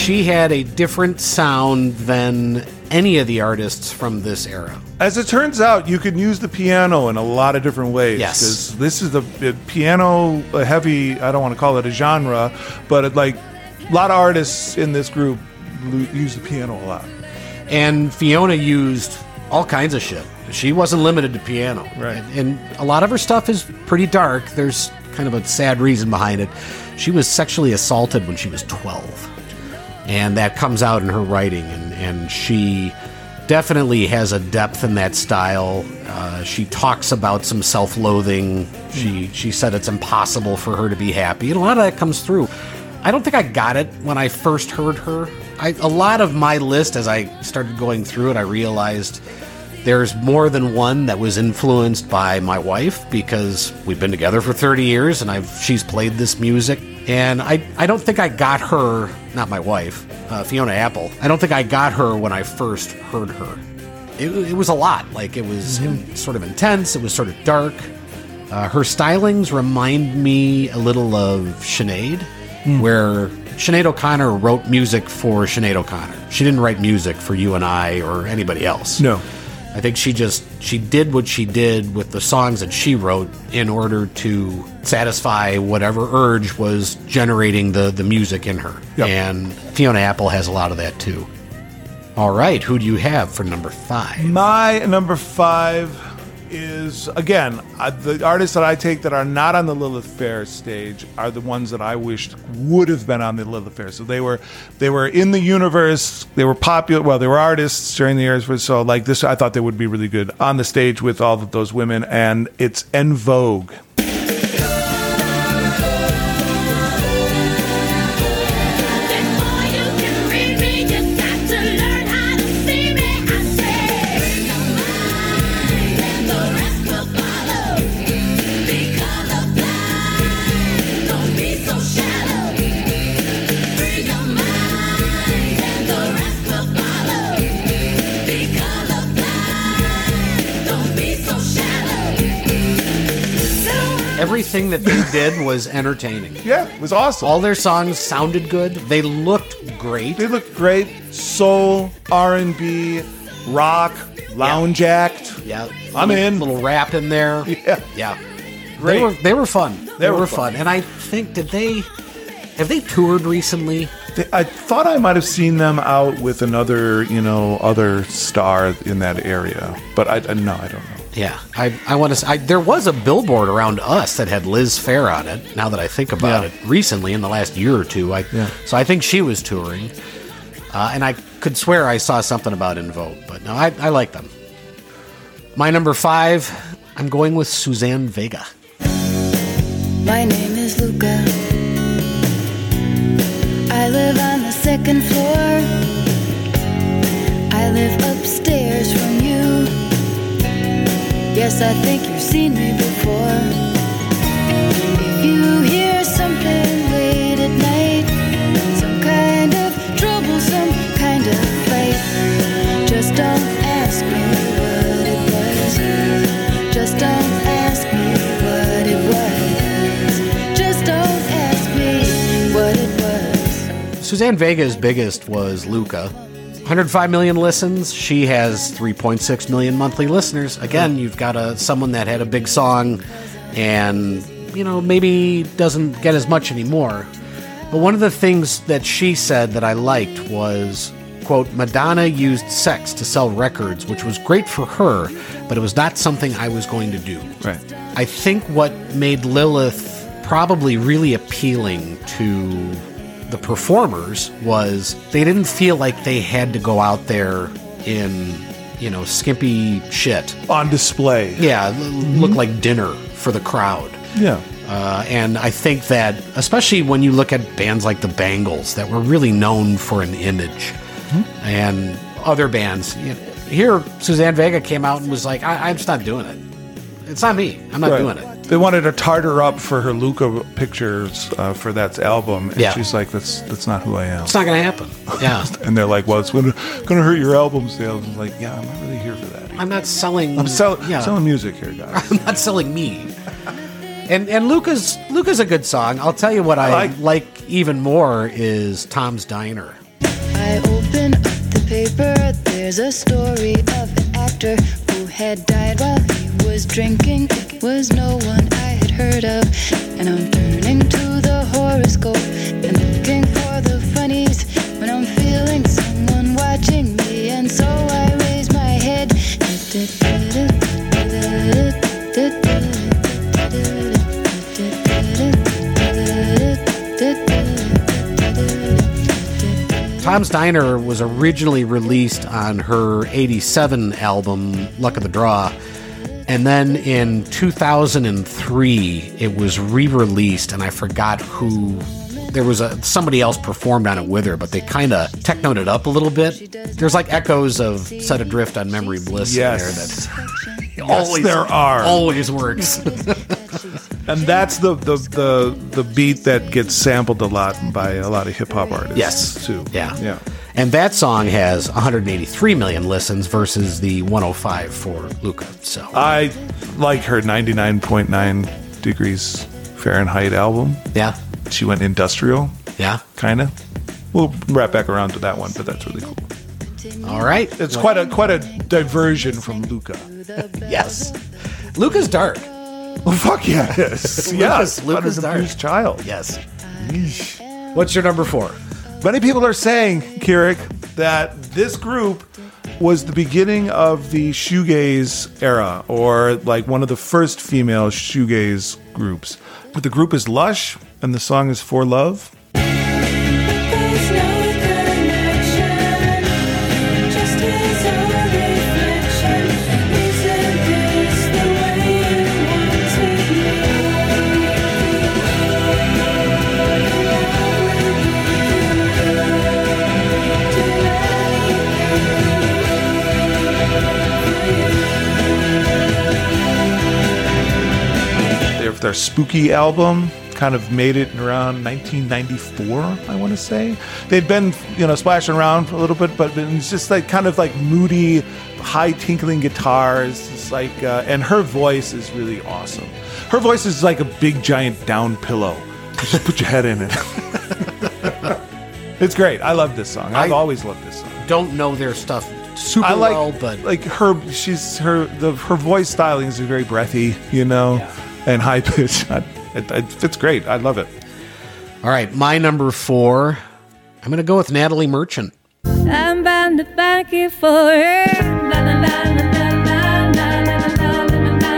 S3: she had a different sound than any of the artists from this era.
S1: As it turns out, you can use the piano in a lot of different ways.
S3: Yes.
S1: Because this is a, a piano a heavy, I don't want to call it a genre, but it, like a lot of artists in this group lo- use the piano a lot.
S3: And Fiona used all kinds of shit. She wasn't limited to piano.
S1: Right.
S3: And, and a lot of her stuff is pretty dark. There's kind of a sad reason behind it. She was sexually assaulted when she was twelve. And that comes out in her writing. And, and she definitely has a depth in that style. Uh, she talks about some self-loathing. She, she said it's impossible for her to be happy. And a lot of that comes through. I don't think I got it when I first heard her. I, a lot of my list, as I started going through it, I realized there's more than one that was influenced by my wife, because we've been together for thirty years and I've she's played this music. And I, I don't think I got her, not my wife, uh, Fiona Apple. I don't think I got her when I first heard her. It, it was a lot. Like, it was mm-hmm. sort of intense. It was sort of dark. Uh, her stylings remind me a little of Sinead, mm. where Sinead O'Connor wrote music for Sinead O'Connor. She didn't write music for you and I or anybody else.
S1: No.
S3: I think she just, she did what she did with the songs that she wrote in order to satisfy whatever urge was generating the, the music in her.
S1: Yep.
S3: And Fiona Apple has a lot of that too. All right, who do you have for number five?
S1: My number five is, again, uh, the artists that I take that are not on the Lilith Fair stage are the ones that I wished would have been on the Lilith Fair. So they were they were in the universe, they were popular, well, they were artists during the years, so like this, I thought they would be really good on the stage with all of those women, and it's En Vogue.
S3: Everything that they did was entertaining.
S1: Yeah, it was awesome.
S3: All their songs sounded good. They looked great.
S1: They looked great. Soul, R and B, rock, lounge
S3: yeah.
S1: act.
S3: Yeah,
S1: I'm
S3: little,
S1: in.
S3: Little rap in there.
S1: Yeah,
S3: yeah.
S1: Great.
S3: They were they were fun. They,
S1: they
S3: were,
S1: were
S3: fun.
S1: fun.
S3: And I think did they have they toured recently?
S1: They, I thought I might have seen them out with another, you know, other star in that area, but I, I no, I don't know.
S3: Yeah, I I want to. I, there was a billboard around us that had Liz Phair on it. Now that I think about
S1: Yeah.
S3: it, recently in the last year or two, I
S1: Yeah.
S3: so I think she was touring, uh, and I could swear I saw something about En Vogue, but no, I I like them. My number five, I'm going with Suzanne Vega.
S6: My name is Luca. I live on the second floor. I live upstairs from you. Yes, I think you've seen me before. If you hear something late at night, some kind of trouble, some kind of fight, just don't ask me what it was. Just don't ask me what it was. Just don't ask me what it was.
S3: Suzanne Vega's biggest was Luca. one hundred five million listens. She has three point six million monthly listeners. Again, you've got a someone that had a big song and, you know, maybe doesn't get as much anymore. But one of the things that she said that I liked was, quote, Madonna used sex to sell records, which was great for her, but it was not something I was going to do.
S1: Right.
S3: I think what made Lilith probably really appealing to the performers was they didn't feel like they had to go out there in, you know, skimpy shit.
S1: On display.
S3: Yeah, l- look like dinner for the crowd.
S1: Yeah.
S3: Uh, and I think that, especially when you look at bands like the Bangles that were really known for an image, mm-hmm. and other bands, you know, here Suzanne Vega came out and was like, I- I'm just not doing it. It's not me. I'm not
S1: Right.
S3: doing it.
S1: They wanted to tart her up for her Luca pictures uh, for that album, and
S3: Yeah.
S1: she's like, "That's that's not who I am."
S3: It's not going to happen. Yeah.
S1: And they're like, "Well, it's going to going to hurt your album sales." I'm like, "Yeah, I'm not really here for that.
S3: I'm not selling.
S1: I'm selling
S3: yeah.
S1: selling music here, guys."
S3: I'm not selling me. And and Luca's Luca's a good song. I'll tell you what I,
S1: I
S3: like.
S1: like-
S3: even more is Tom's Diner.
S6: I open up the paper, there's a story of an actor who had died while he was drinking. It was no one I had heard of, and I'm turning to the horoscope and looking for the funnies when I'm feeling someone watching me, and so I raise my head.
S3: Tom's Diner was originally released on her eighty-seven album, Luck of the Draw. And then in two thousand three, it was re-released, and I forgot who... There was a somebody else performed on it with her, but they kind of technoed it up a little bit. There's like echoes of Set Adrift on Memory Bliss
S1: Yes.
S3: in there that
S1: Yes,
S3: always,
S1: there are.
S3: always works.
S1: And that's the, the, the, the beat that gets sampled a lot by a lot of hip-hop artists,
S3: Yes.
S1: too.
S3: Yeah.
S1: Yeah.
S3: And that song has one hundred eighty-three million listens versus the one oh five for Luca. So
S1: I like her ninety-nine point nine degrees Fahrenheit album.
S3: yeah,
S1: She went industrial,
S3: yeah.
S1: kind of. We'll wrap back around to that one, but that's really cool.
S3: All right.
S1: It's quite a quite a diversion from Luca.
S3: Yes. Luca's dark.
S1: Oh, fuck yes. yes.
S3: Luca's dark.
S1: Confused child.
S3: Yes. What's your number four?
S1: Many people are saying, Keurig, that this group was the beginning of the shoegaze era, or like one of the first female shoegaze groups. But the group is Lush, and the song is For Love.
S5: There's no connection, just as a reflection. Isn't this the way you want to
S1: Their, their Spooky album kind of made it around nineteen ninety-four, I want to say. They'd been, you know, splashing around for a little bit, but it's just like kind of like moody, high tinkling guitars. It's like, uh, and her voice is really awesome. Her voice is like a big giant down pillow. You just put your head in it. It's great. I love this song. I've
S3: I-
S1: always loved this song.
S3: Don't know their stuff super
S1: I like,
S3: well, but
S1: like her. She's her. The her voice styling is very breathy, you know, and high pitched. It, it, it's great. I love it.
S3: all right. My number four. I'm going to go with Natalie Merchant.
S5: I'm bound to thank you for it. La, la, la, la, la, la, la, la, la, la, la, la,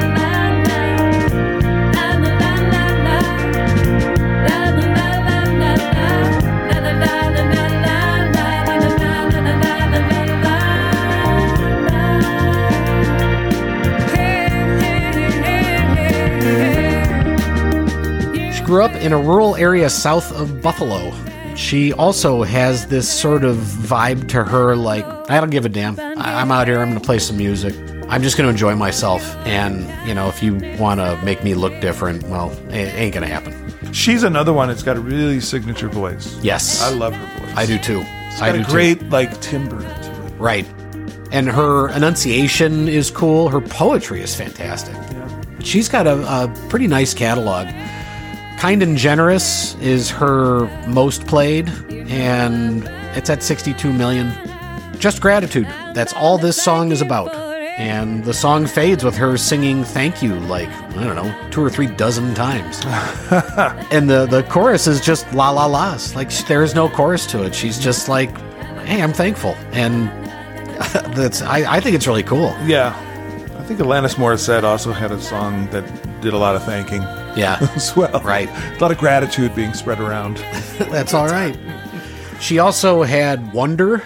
S3: She grew up in a rural area south of Buffalo. She also has this sort of vibe to her, like, I don't give a damn. I- I'm out here, I'm going to play some music. I'm just going to enjoy myself. And, you know, if you want to make me look different, well, it ain't going to happen.
S1: She's another one that's got a really signature voice.
S3: Yes.
S1: I love her voice.
S3: I do too.
S1: It's
S3: I
S1: got
S3: do
S1: a great like timbre to it.
S3: too. Right. And her enunciation is cool. Her poetry is fantastic. She's got a, a pretty nice catalog. Kind and Generous is her most played, and it's at sixty-two million. Just Gratitude. That's all this song is about. And the song fades with her singing thank you like, I don't know, two or three dozen times. And the, the chorus is just la la la's. Like, there is no chorus to it. She's just like, hey, I'm thankful. And that's I, I think it's really cool.
S1: Yeah. I think Alanis Morissette also had a song that did a lot of thanking
S3: Yeah.
S1: as well.
S3: Right.
S1: A lot of gratitude being spread around.
S3: That's all right. She also had Wonder.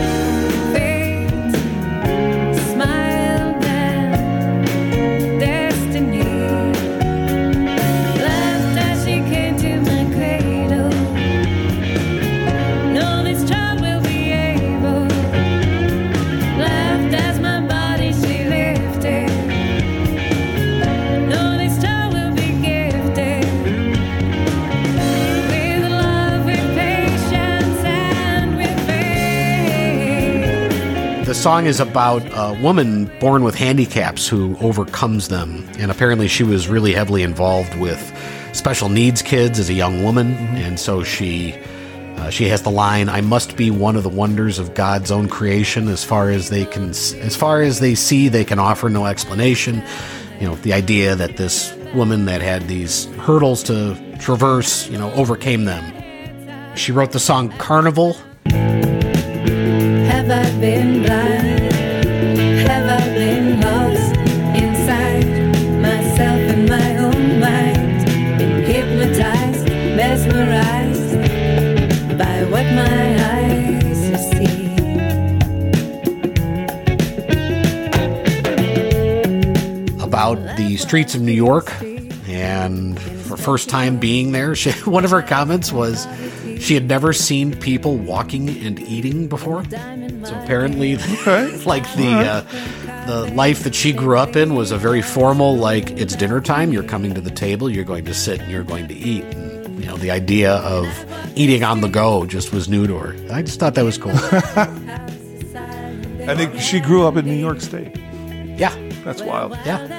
S5: smile down destiny. Laughed as she came to my cradle. No, this child will be able. Laughed as my body she lifted. No, this child will be gifted. With love, with patience, and with faith.
S3: The song is about a woman born with handicaps who overcomes them. And apparently she was really heavily involved with special needs kids as a young woman. And so she uh, Uh, she has the line, "I must be one of the wonders of God's own creation. As far as they can, as far as they see, they can offer no explanation." You know, the idea that this woman that had these hurdles to traverse, you know, overcame them. She wrote the song Carnival.
S6: Have I been blind? Have I been lost inside myself and my own mind? Been hypnotized, mesmerized by what my eyes see.
S3: About the streets of New York, and for first time being there, she, one of her comments was she had never seen people walking and eating before. So apparently,
S1: Okay.
S3: like the uh, the life that she grew up in was a very formal, like, it's dinner time, you're coming to the table, you're going to sit and you're going to eat. And, you know, the idea of eating on the go just was new to her. I just thought that was cool.
S1: I think she grew up in New York State.
S3: Yeah,
S1: That's wild.
S3: yeah.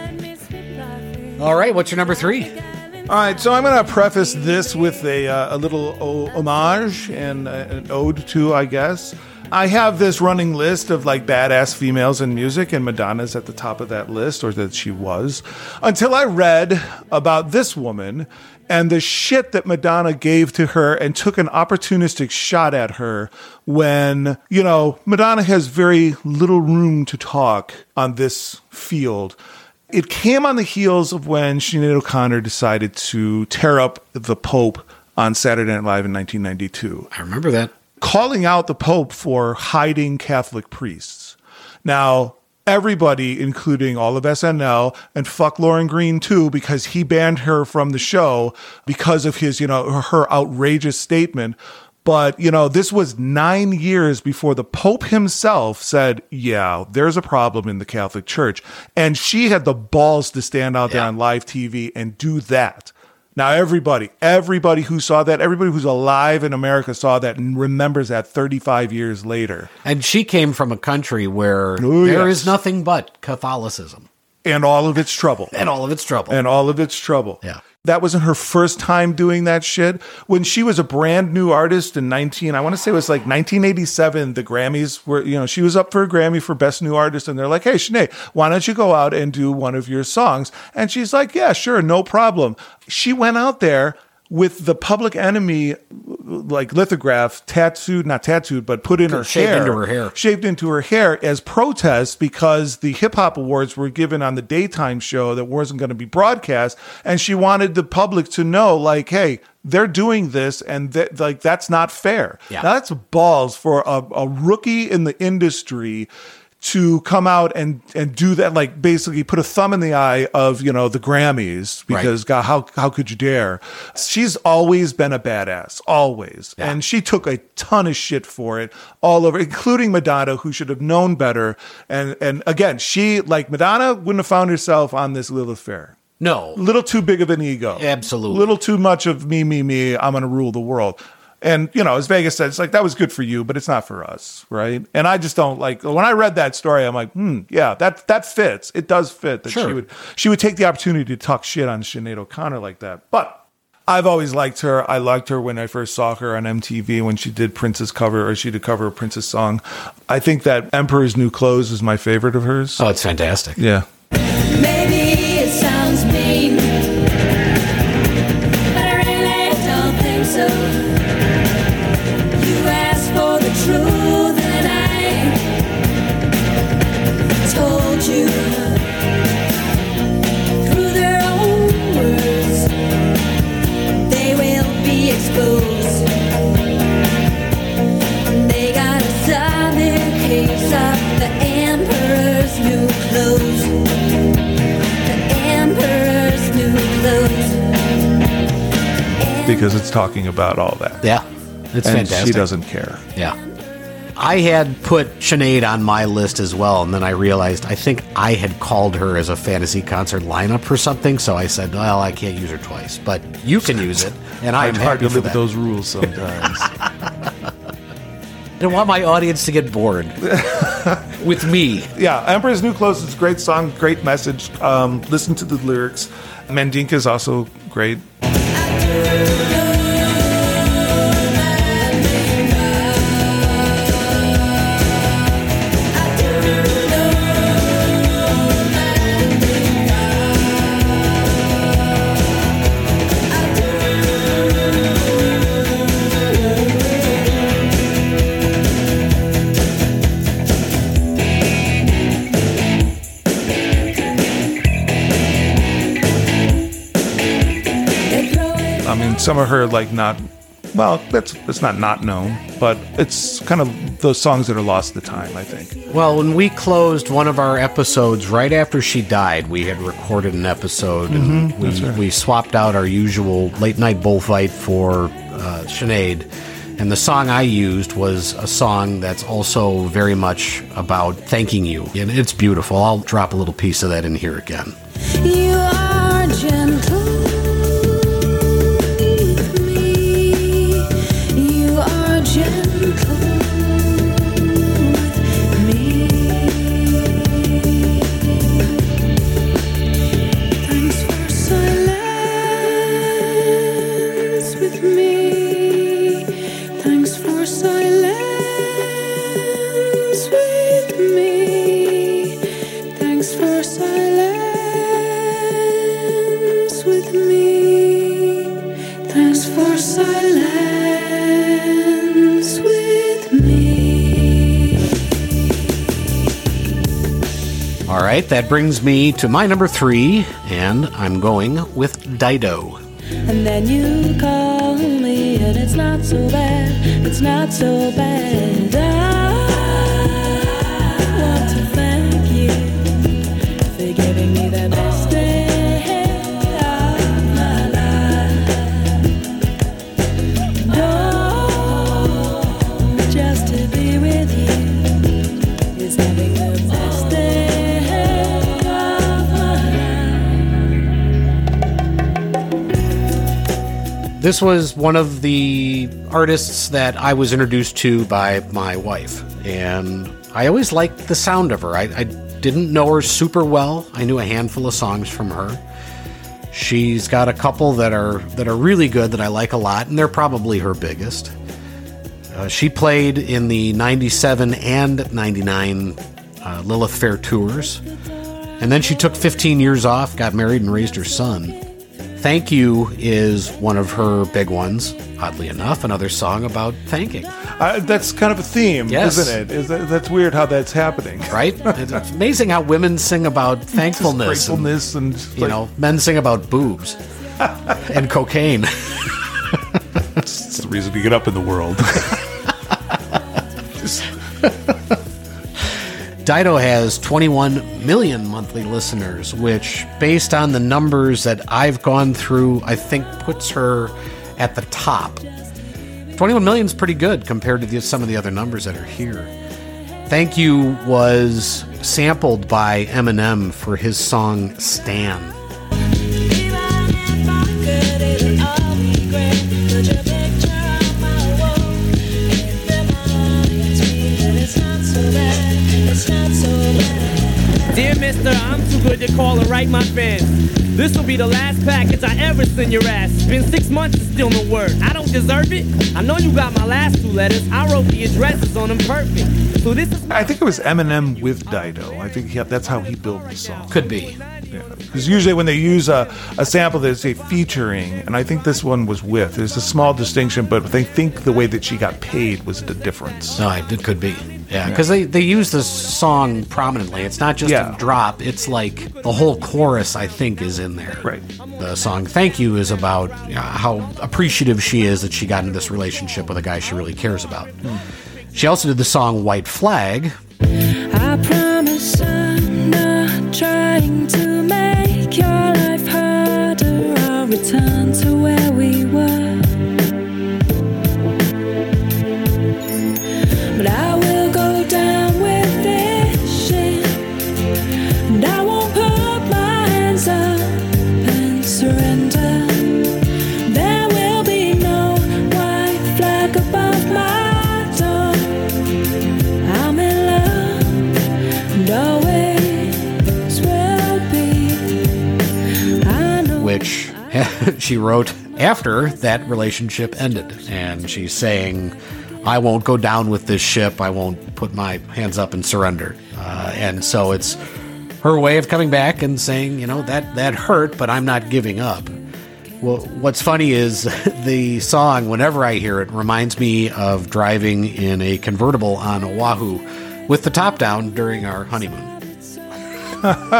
S3: All right, what's your number three?
S1: All right, so I'm going to preface this with a, uh, a little o- homage and uh, an ode to, I guess. I have this running list of like badass females in music, and Madonna's at the top of that list, or that she was, until I read about this woman and the shit that Madonna gave to her and took an opportunistic shot at her when, you know, Madonna has very little room to talk on this field. It came on the heels of when Sinead O'Connor decided to tear up the Pope on Saturday Night Live in nineteen ninety-two.
S3: I remember that.
S1: Calling out the Pope for hiding Catholic priests. Now, everybody, including all of S N L, and fuck Lauren Green too, because he banned her from the show because of his, you know, her outrageous statement. But, you know, this was nine years before the Pope himself said, yeah, there's a problem in the Catholic Church. And she had the balls to stand out there
S3: Yeah.
S1: on live T V and do that. Now, everybody, everybody who saw that, everybody who's alive in America saw that and remembers that thirty-five years later.
S3: And she came from a country where
S1: Oh,
S3: there
S1: yes.
S3: is nothing but Catholicism
S1: And all of its trouble.
S3: and all of its trouble.
S1: And all of its trouble.
S3: Yeah.
S1: That wasn't her first time doing that shit. When she was a brand new artist in nineteen, I want to say it was like nineteen eighty-seven, the Grammys were, you know, she was up for a Grammy for Best New Artist, and they're like, hey, Sinead, why don't you go out and do one of your songs? And she's like, yeah, sure, no problem. She went out there with the Public Enemy like lithograph tattooed, not tattooed, but put in her
S3: Shaved
S1: hair.
S3: into her hair.
S1: Shaved into her hair as protest because the hip hop awards were given on the daytime show that wasn't going to be broadcast. And she wanted the public to know, like, hey, they're doing this and th- like, that's not fair.
S3: Yeah.
S1: Now, that's balls for a, a rookie in the industry to come out and, and do that, like basically put a thumb in the eye of, you know, the Grammys, because
S3: Right.
S1: God, how, how could you dare? She's always been a badass, always.
S3: Yeah.
S1: And she took a ton of shit for it all over, including Madonna, who should have known better. And, and again, she, like Madonna, wouldn't have found herself on this little affair.
S3: No.
S1: A little too big of an ego.
S3: Absolutely.
S1: A little too much of me, me, me, I'm going to rule the world. And, you know, as Vegas said, it's like, that was good for you, but it's not for us, right? And I just don't like, when I read that story, I'm like, hmm, yeah, that that fits. It does fit that
S3: Sure.
S1: she would she would take the opportunity to talk shit on Sinead O'Connor like that. But I've always liked her. I liked her when I first saw her on M T V when she did Prince's cover, or she did cover a Prince's song. I think that Emperor's New Clothes is my favorite of hers.
S3: Oh, it's fantastic.
S1: Yeah.
S6: Maybe it sounds mean, but I really don't think so. You asked for the truth and I told you through their own words they will be exposed. They got a solid case of the Emperor's New Clothes. The Emperor's New Clothes.
S1: Because it's talking about all that.
S3: Yeah. It's
S1: And
S3: fantastic.
S1: she doesn't care.
S3: Yeah. I had put Sinead on my list as well, and then I realized I think I had called her as a fantasy concert lineup or something, so I said, well, I can't use her twice, but you can use it, and I'm
S1: It's hard
S3: happy
S1: to
S3: for
S1: live
S3: that.
S1: with those rules sometimes.
S3: I don't want my audience to get bored with me.
S1: Yeah, Emperor's New Clothes is a great song, great message. Um, listen to the lyrics. Mandinka is also great.
S6: I do, I
S1: some of her like not. Well, that's it's not not known, but it's kind of those songs that are lost to time, I think.
S3: Well, when we closed one of our episodes right after she died, we had recorded an episode, and
S1: Mm-hmm,
S3: we,
S1: that's right.
S3: we swapped out our usual late night bullfight for uh, Sinead. And the song I used was a song that's also very much about thanking you. And it's beautiful. I'll drop a little piece of that in here again.
S6: You are gentle with me. You are gentle with me. Thanks for silence with me. Thanks for silence with me. Thanks for silence with me. Thanks for silence with me.
S3: All right, that brings me to my number three, and I'm going with Dido.
S6: And then you call me, and it's not so bad. It's not so bad. I want to thank you for giving me the best day of my life. Oh, just to be with you is having the best day of my life.
S3: This was one of the artists that I was introduced to by my wife, and I always liked the sound of her. I, I didn't know her super well. I knew a handful of songs from her. She's got a couple that are that are really good that I like a lot, and they're probably her biggest. Uh, she played in the ninety-seven and ninety-nine uh, Lilith Fair tours, and then she took fifteen years off, got married, and raised her son. Thank You is one of her big ones, oddly enough, another song about thanking,
S1: Uh, that's kind of a theme,
S3: Yes.
S1: isn't it? Is that, that's weird how that's happening.
S3: right? It's amazing how women sing about thankfulness. and,
S1: Gratefulness and, just
S3: you
S1: like,
S3: know, men sing about boobs and cocaine.
S1: it's the reason to get up in the world.
S3: Dido has twenty-one million monthly listeners, which, based on the numbers that I've gone through, I think puts her at the top. twenty-one million is pretty good compared to the, some of the other numbers that are here. Thank You was sampled by Eminem for his song Stan.
S6: Even if I could, it'd all be great. Put your picture on my wall. It reminds me that it's not so bad. It's not so bad.
S7: Dear mister, I'm too good to call and write my fans. This will be the last package I ever send your ass. It's been six months and still no word. I don't deserve it. I know you got my last two letters. I wrote the addresses on them perfect. So this is
S1: I think it was Eminem with Dido. I think he, that's how he built the song.
S3: Could be.
S1: Because usually when they use a, a sample, they say featuring, and I think this one was with. There's a small distinction, but they think the way that she got paid was the difference.
S3: No, it could be. Yeah, because they, they use this song prominently. It's not just
S1: Yeah.
S3: a drop. It's like the whole chorus, I think, is in there.
S1: Right.
S3: The song Thank You is about you know, how appreciative she is that she got into this relationship with a guy she really cares about. She also did the song White Flag.
S6: I promise I'm not trying to make your life harder. I'll return to where we were. But I will go down with this shit. And I won't put my hands up and surrender. There will be no white flag above my door. I'm in love and always will be. I know.
S3: Which she wrote after that relationship ended. And she's saying, I won't go down with this ship. I won't put my hands up and surrender. Uh, and so it's her way of coming back and saying, you know, that, that hurt, but I'm not giving up. Well, what's funny is the song, whenever I hear it, reminds me of driving in a convertible on Oahu with the top down during our honeymoon. Is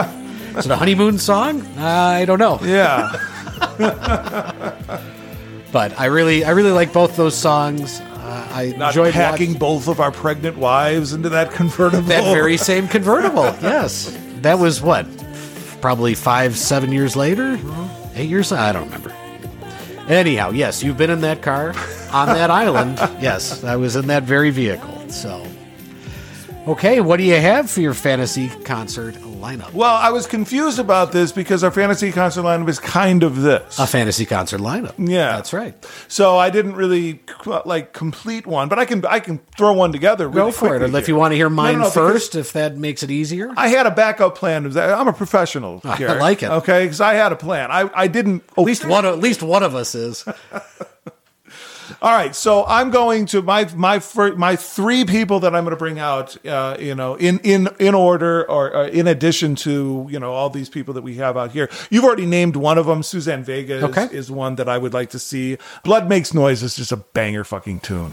S3: it a honeymoon song? I don't know.
S1: Yeah.
S3: But I really, I really like both those songs. Uh, I
S1: Not
S3: enjoyed
S1: packing
S3: watching
S1: both of our pregnant wives into that convertible.
S3: that very same convertible. Yes, that was what, probably five, seven years later, eight years. I don't remember. Anyhow, yes, you've been in that car on that island. Yes, I was in that very vehicle. So, okay, what do you have for your fantasy concert lineup?
S1: Well, I was confused about this because our fantasy concert lineup is kind of this.
S3: A fantasy concert lineup.
S1: Yeah,
S3: That's right.
S1: So I didn't really like complete one, but I can I can throw one together. Really
S3: Go for it.
S1: quickly
S3: If you
S1: here.
S3: want to hear mine
S1: No, no, no,
S3: first, if that makes it easier.
S1: I had a backup plan. I'm a professional.
S3: I
S1: Garrett,
S3: like it.
S1: Okay, because I had a plan. I, I didn't.
S3: At least one. At least one of us is.
S1: All right, so I'm going to my my fir- my three people that I'm going to bring out. Uh, you know, in in in order, or uh, in addition to you know all these people that we have out here. You've already named one of them. Suzanne Vega is,
S3: Okay.
S1: is one that I would like to see. Blood Makes Noise is just a banger fucking tune.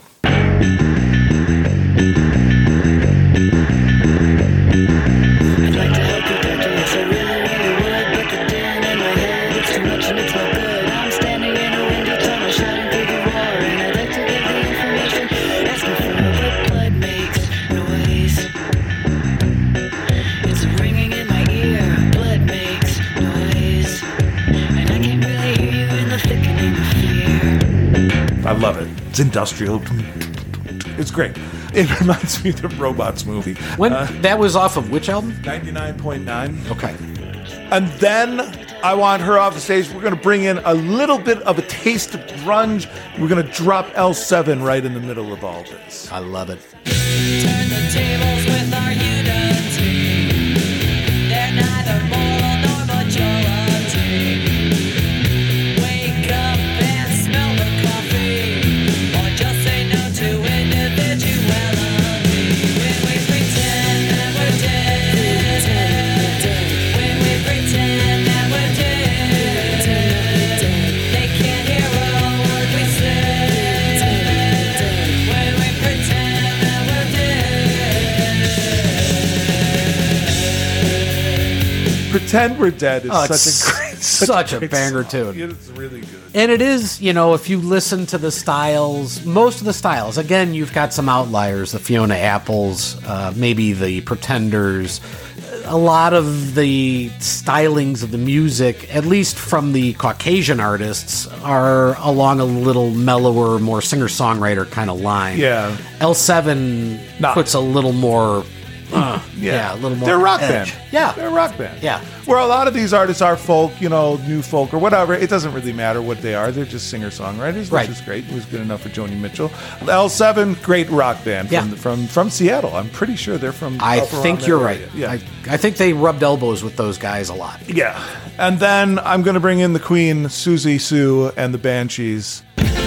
S6: I'd like to help you, doctor, yes, I really, really would. But the din in my head, it's too much and it's not good. I'm standing in a windy tunnel, shouting through the roar. And I'd like to give the information, asking for it, but blood makes noise. It's ringing in my ear, blood makes noise. And I can't really hear you in the thickening of fear.
S1: I love it. It's industrial. It's great. It reminds me of the Robots movie.
S3: When
S1: Uh,
S3: that was off of which album?
S1: ninety-nine point nine.
S3: Okay.
S1: And then I want her off the stage. We're going to bring in a little bit of a taste of grunge. We're going to drop L seven right in the middle of all this.
S3: I love it.
S5: Turn the tables with our unity. They're neither moral nor majority. Wake up and smell the coffee, or just say no to individuality. When we pretend that we're dead, when we pretend that we're dead, they can't hear a word we say. When we pretend that we're dead.
S1: Pretend We're Dead is
S3: Oh,
S1: such
S3: it's
S1: a great,
S3: such a
S1: great
S3: banger
S1: song.
S3: tune.
S1: It's really good.
S3: And it is, you know, if you listen to the styles, most of the styles, again, you've got some outliers, the Fiona Apples, uh, maybe the Pretenders, a lot of the stylings of the music, at least from the Caucasian artists, are along a little mellower, more singer-songwriter kind of line.
S1: Yeah.
S3: L seven
S1: Nah.
S3: puts a little more, uh, yeah. a little more
S1: They're a rock
S3: edge.
S1: band.
S3: Yeah.
S1: They're a rock band.
S3: Yeah.
S1: Where a lot of these artists are folk, you know, new folk or whatever. It doesn't really matter what they are. They're just singer-songwriters, which
S3: Right.
S1: is great. It was good enough for Joni Mitchell. L seven, great rock band from,
S3: Yeah.
S1: from, from Seattle. I'm pretty sure they're from
S3: I
S1: up around
S3: think
S1: that
S3: you're
S1: area.
S3: right.
S1: Yeah.
S3: I, I think they rubbed elbows with those guys a lot.
S1: Yeah. And then I'm going to bring in the Queen, Susie Sue, and the Banshees.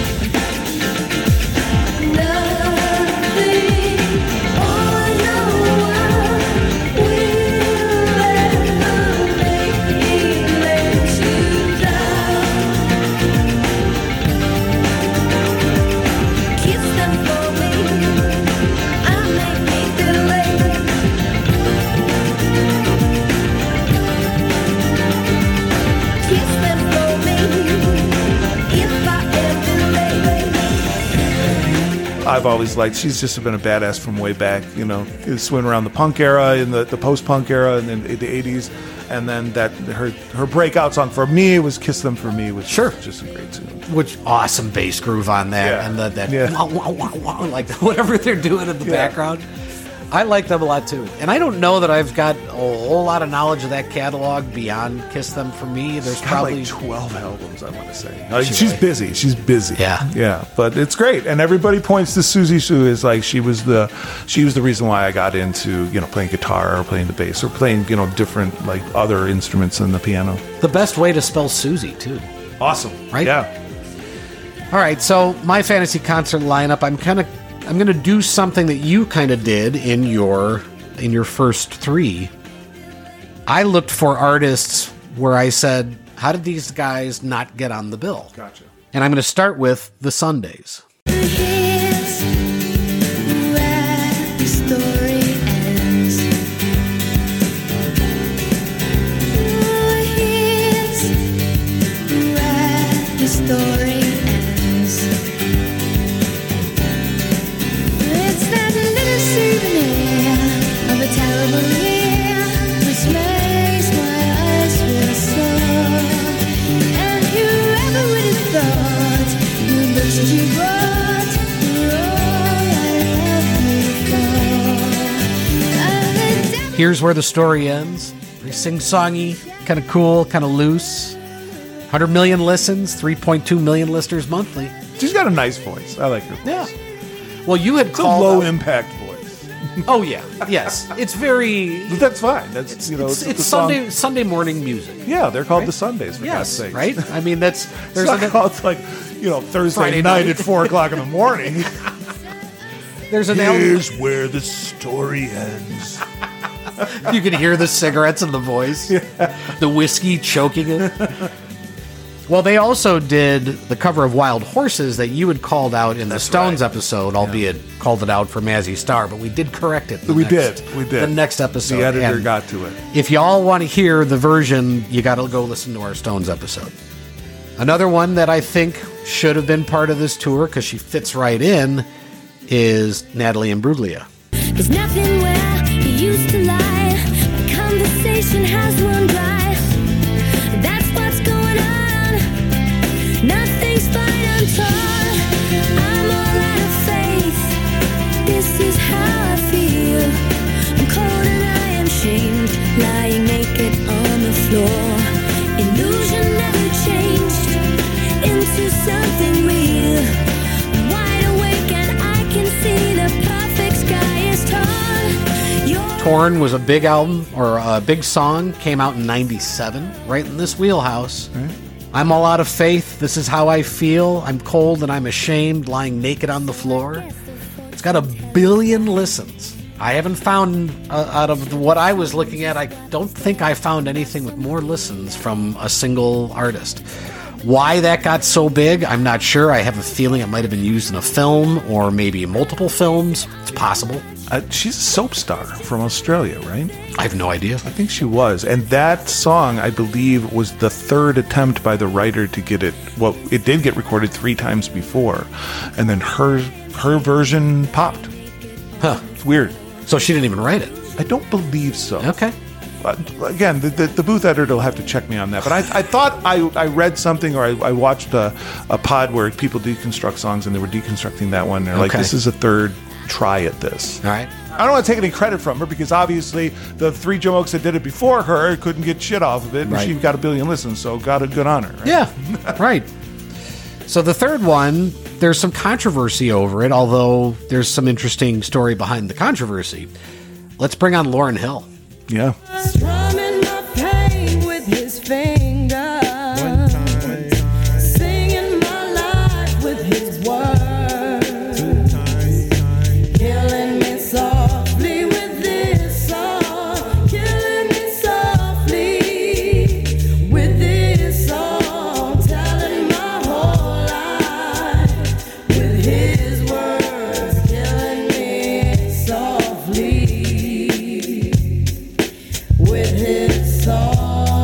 S1: I've always liked. She's just been a badass from way back, you know, swimming around the punk era, in the, the post-punk era, and in the eighties, and then that her her breakout song for me was "Kiss Them for Me," which
S3: Sure.
S1: is just a great tune.
S3: Which awesome bass groove on that,
S1: Yeah.
S3: and the, that
S1: Yeah.
S3: wah, wah, wah, wah, like whatever they're doing in the
S1: Yeah.
S3: background. I like them a lot too, and I don't know that I've got a whole lot of knowledge of that catalog beyond "Kiss Them for Me." There's
S1: She's got
S3: probably
S1: like twelve albums, I want to say. Like,
S3: She
S1: she's
S3: really-
S1: busy. She's busy.
S3: Yeah.
S1: yeah. But it's great, and everybody points to Susie Sue as like she was the she was the reason why I got into you know playing guitar or playing the bass or playing you know different like other instruments than the piano.
S3: the best way to spell Susie too.
S1: Awesome,
S3: Right?
S1: Yeah.
S3: All right, so my fantasy concert lineup, I'm kind of I'm going to do something that you kind of did in your in your first three. I looked for artists where I said, how did these guys not get on the bill?
S1: Gotcha.
S3: And I'm going to start with the Sundays.
S6: Here's where the story ends. Oh, here's where the story ends.
S3: Here's Where the Story Ends. Very sing-songy, kind of cool, kind of loose. one hundred million listens, three point two million listeners monthly.
S1: She's got a nice voice. I like her voice.
S3: Yeah. Well, you had
S1: It's a
S3: called
S1: low
S3: out-
S1: impact voice.
S3: Oh yeah, yes. It's very.
S1: But that's fine. That's you know,
S3: It's,
S1: it's,
S3: it's
S1: the song-
S3: Sunday Sunday morning music.
S1: Yeah, they're called
S3: Right?
S1: the Sundays for God's
S3: Yes,
S1: sake.
S3: right. I mean, that's
S1: It's
S3: there's
S1: not
S3: an,
S1: called like you know Thursday
S3: Friday
S1: night,
S3: night.
S1: at four o'clock in the morning.
S3: there's an album.
S1: Here's where the story ends.
S3: You can hear the cigarettes in the voice, the whiskey choking it. Well, they also did the cover of Wild Horses that you had called out in the Stones
S1: right.
S3: episode, albeit called it out for Mazzy Star, but we did correct it. the
S1: We
S3: next-
S1: did. We did.
S3: The next episode.
S1: The editor
S3: And
S1: got to it.
S3: If y'all want to hear the version, you got to go listen to our Stones episode. Another one that I think should have been part of this tour because she fits right in is Natalie Imbruglia.
S5: There's nothing where he used to lie. My conversation has run dry. That's what's going on. Nothing's fine, I'm torn. I'm all out of faith. This is how I feel. I'm cold and I am shamed. Lying naked on the floor. Illusion never changed into something real. I'm wide awake and I can see the perfect sky is torn. You're
S3: Torn was a big album or a big song, came out in ninety-seven, right in this wheelhouse. I'm all out of faith. This is how I feel. I'm cold and I'm ashamed, lying naked on the floor. It's got a billion listens. I haven't found, uh, out of what I was looking at, I don't think I found anything with more listens from a single artist. Why that got so big, I'm not sure. I have a feeling it might have been used in a film or maybe multiple films. It's possible.
S1: Uh, she's a soap star from Australia, right?
S3: I have no idea.
S1: I think she was. And that song, I believe, was the third attempt by the writer to get it. Well, it did get recorded three times before. And then her her version popped.
S3: Huh.
S1: It's weird.
S3: So she didn't even write it.
S1: I don't believe so.
S3: Okay.
S1: Uh, again, the, the, the booth editor will have to check me on that. But I, I thought I, I read something or I, I watched a, a pod where people deconstruct songs and they were deconstructing that one. They're like,
S3: Okay.
S1: this is a third try at this.
S3: All right.
S1: I don't want to take any credit from her because obviously the three Jamokes that did it before her couldn't get shit off of it, and
S3: Right.
S1: she got a billion listens, so got a good on her. Right?
S3: Yeah, right. So the third one, there's some controversy over it, although there's some interesting story behind the controversy. Let's bring on Lauryn Hill.
S1: Yeah.
S4: Strumming my pain with his fingers. Singing my life with his words. Killing me softly with this song. Killing me softly with this song. Telling my whole life with his words. Killing me softly with his song.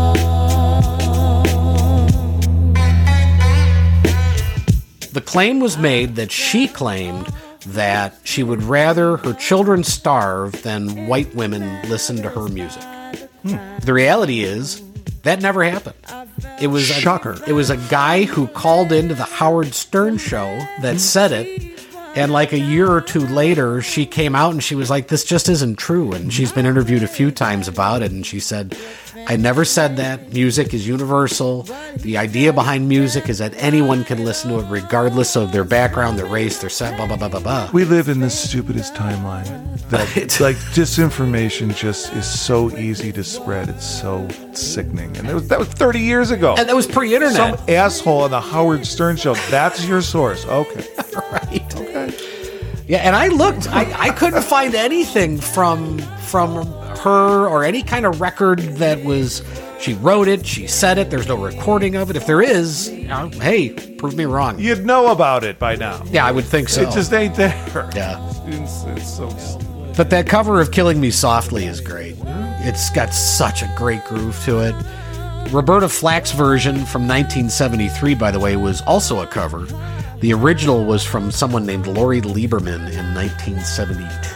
S3: The claim was made that she claimed that she would rather her children starve than white women listen to her music. The reality is that never happened. It was a,
S1: Shocker.
S3: It was a guy who called into the Howard Stern show that said it. And like a year or two later, she came out and she was like, this just isn't true. And she's been interviewed a few times about it. And she said, I never said that. Music is universal. The idea behind music is that anyone can listen to it regardless of their background, their race, their set, blah, blah, blah, blah, blah.
S1: We live in the stupidest timeline. That,
S3: Right.
S1: like, disinformation just is so easy to spread. It's so sickening. And that was, that was thirty years ago.
S3: And that was pre-internet.
S1: Some asshole on the Howard Stern show. That's your source. Okay.
S3: Right.
S1: Okay.
S3: Yeah, and I looked. I, I couldn't find anything from from her or any kind of record that was. She wrote it. She said it. There's no recording of it. If there is, you know, hey, prove me wrong.
S1: You'd know about it by now.
S3: Yeah, I would think so.
S1: It just ain't there.
S3: Yeah.
S1: It's, it's so stupid.
S3: But that cover of "Killing Me Softly" is great. It's got such a great groove to it. Roberta Flack's version from nineteen seventy-three, by the way, was also a cover. The original was from someone named Lori Lieberman in nineteen seventy-two.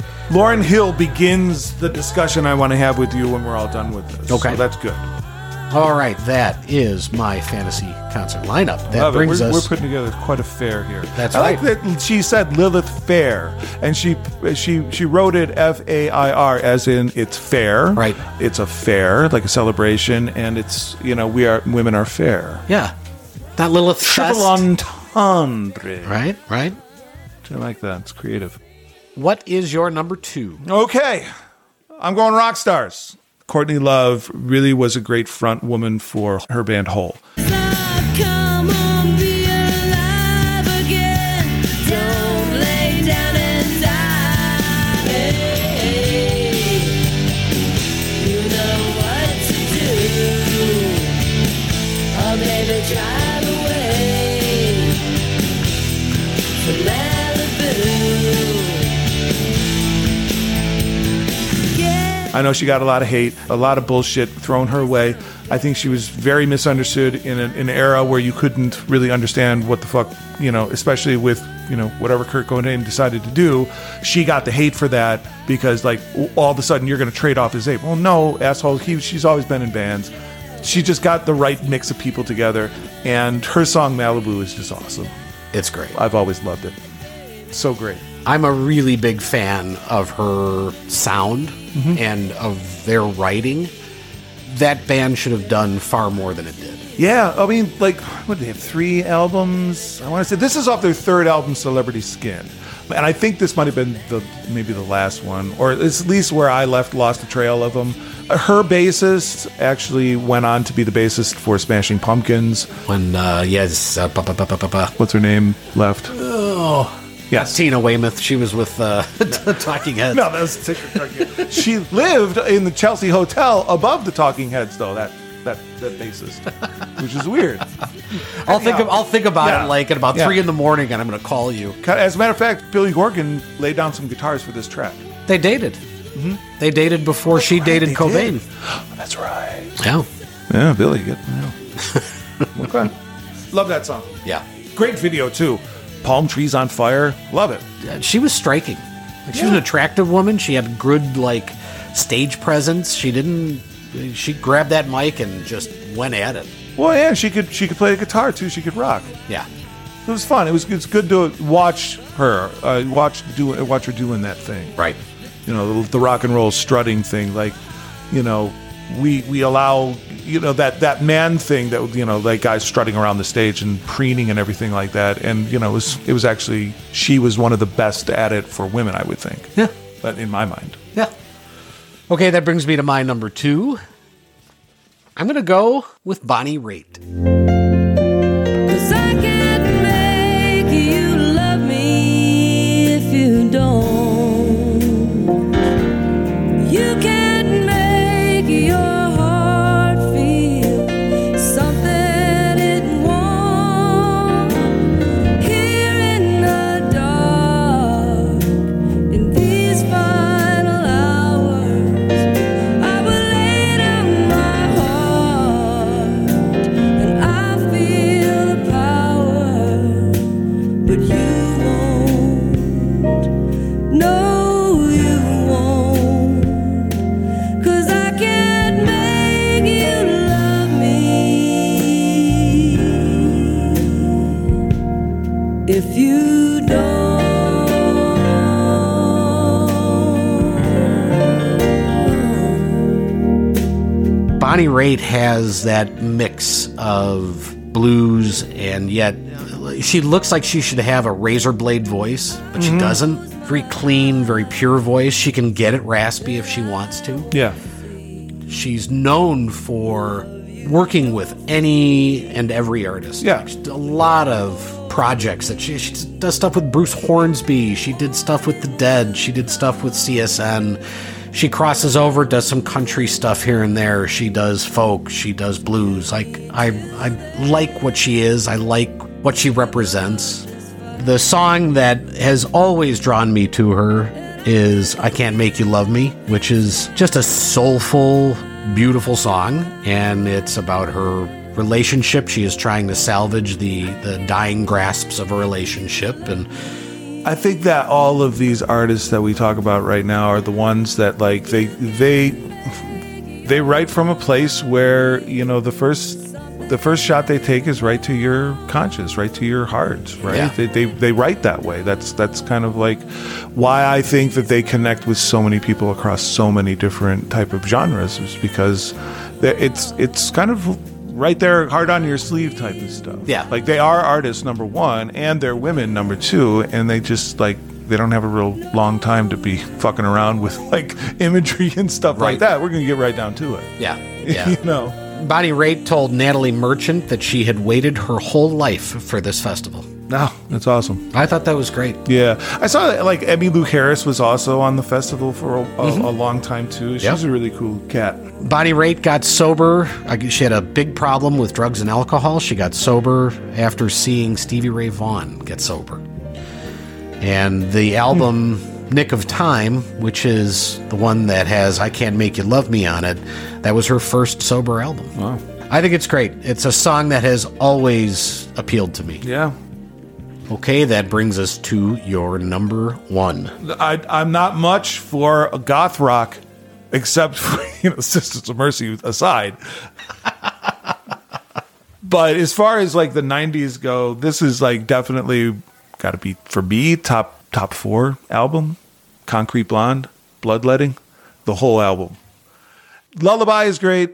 S1: Lauryn Hill begins the discussion I want to have with you when we're all done with this.
S3: Okay.
S1: So that's good.
S3: All right, that is my fantasy concert lineup. That
S1: Love it.
S3: brings
S1: we're,
S3: us.
S1: We're putting together quite a fair here.
S3: That's
S1: I like
S3: right.
S1: that she said Lilith Fair, and she she she wrote it F A I R as in it's fair.
S3: Right.
S1: It's a fair, like a celebration, and it's you know we are women are fair.
S3: yeah, that Lilith Fest.
S1: Triple entendre.
S3: Right, right.
S1: I like that. It's creative.
S3: What is your number two?
S1: Okay, I'm going rock stars. Courtney Love really was a great front woman for her band Hole.
S5: Come on, be alive again. Don't lay down and die. You know what to do. Oh, baby, drive away from Malibu. Yeah.
S1: I know she got a lot of hate, a lot of bullshit thrown her way. I think she was very misunderstood in an, an era where you couldn't really understand what the fuck, you know, especially with, you know, whatever Kurt Cobain decided to do. She got the hate for that because, like, all of a sudden you're going to trade off his hate. Well, no, asshole. He, she's always been in bands. She just got the right mix of people together. And her song Malibu is just awesome.
S3: It's great.
S1: I've always loved it. So great.
S3: I'm a really big fan of her sound
S1: Mm-hmm.
S3: and of their writing. That band should have done far more than it did.
S1: Yeah, I mean, like, what do they have? Three albums? I want to say this is off their third album, Celebrity Skin, and I think this might have been the maybe the last one, or it's at least where I left lost a trail of them. Her bassist actually went on to be the bassist for Smashing Pumpkins.
S3: When, uh, yes, uh, ba, ba, ba, ba, ba, ba.
S1: What's her name left?
S3: Oh,
S1: Yes.
S3: Tina Weymouth. She was with uh, Talking Heads.
S1: No, that was Ticker. She lived in the Chelsea Hotel above the Talking Heads, though. That that that bassist, which is weird.
S3: I'll think of, I'll think about
S1: Yeah.
S3: it like at about
S1: Yeah.
S3: three in the morning, and I'm going to call you.
S1: As a matter of fact, Billy Corgan laid down some guitars for this track.
S3: They dated. They dated before she dated
S1: They
S3: Cobain.
S1: did. That's right.
S3: Yeah,
S1: Yeah, Billy. Good. Yeah. Okay. Love that song.
S3: yeah.
S1: Great video too. Palm trees on fire. Love it.
S3: Uh, She was striking. Like, she was an attractive woman. She had good like stage presence. She didn't. She grabbed that mic and just went at it.
S1: Well, yeah, she could she could play the guitar too. She could rock.
S3: Yeah.
S1: It was fun. It was it's good to watch her uh, watch do watch her doing that thing.
S3: Right.
S1: You know, the, the rock and roll strutting thing. Like, you know, we we allow you know that that man thing that you know like guys strutting around the stage and preening and everything like that. And you know, it was it was actually she was one of the best at it for women, I would think.
S3: Yeah.
S1: But in my mind.
S3: Yeah. Okay, that brings me to my number two. I'm going to go with Bonnie Raitt.
S5: 'Cause I can't make you love me if you don't. You can't make your heart feel something it won't. Here in the dark, in these final hours, I will lay down my heart and I feel the power, but you won't. No, you won't. 'Cause I can't make you love me if you don't.
S3: Bonnie Raitt has that mix of blues, and yet she looks like she should have a razor blade voice, but she doesn't. Very clean, very pure voice. She can get it raspy if she wants to.
S1: Yeah.
S3: She's known for working with any and every artist.
S1: Yeah.
S3: She's done a lot of projects that she, she does stuff with Bruce Hornsby. She did stuff with The Dead. She did stuff with C S N. She crosses over, does some country stuff here and there. She does folk. She does blues. Like I, I like what she is. I like what she represents. The song that has always drawn me to her is I Can't Make You Love Me, which is just a soulful, beautiful song. And it's about her relationship. She is trying to salvage the, the dying grasps of a relationship. And
S1: I think that all of these artists that we talk about right now are the ones that like they they they write from a place where, you know, the first the first shot they take is right to your conscience, right to your heart, right?
S3: Yeah.
S1: They, they they write that way. That's that's kind of like why I think that they connect with so many people across so many different type of genres, is because they- it's it's kind of right there, hard on your sleeve type of stuff.
S3: Yeah.
S1: Like they are artists, number one, and they're women, number two, and they just like they don't have a real long time to be fucking around with like imagery and stuff
S3: Right.
S1: like that. We're gonna get right down to it.
S3: Yeah. Yeah.
S1: You know.
S3: Bonnie Raitt told Natalie Merchant that she had waited her whole life for this festival.
S1: No, that's awesome.
S3: I thought that was great.
S1: Yeah, I saw that like Emmylou Harris was also on the festival for a, a, a long time too. She's
S3: Yep.
S1: a really cool cat.
S3: Bonnie Raitt got sober. I guess She had a big problem with drugs and alcohol. She got sober after seeing Stevie Ray Vaughan get sober. And the album Nick of Time, which is the one that has I Can't Make You Love Me on it, that was her first sober album.
S1: Wow.
S3: I think it's great. It's a song that has always appealed to me.
S1: Yeah,
S3: Okay, that brings us to your number one.
S1: I, I'm not much for a goth rock, except for, you know, Sisters of Mercy aside. But as far as like the nineties go, this is like definitely got to be for me top top four album. Concrete Blonde, Bloodletting, the whole album. Lullaby is great.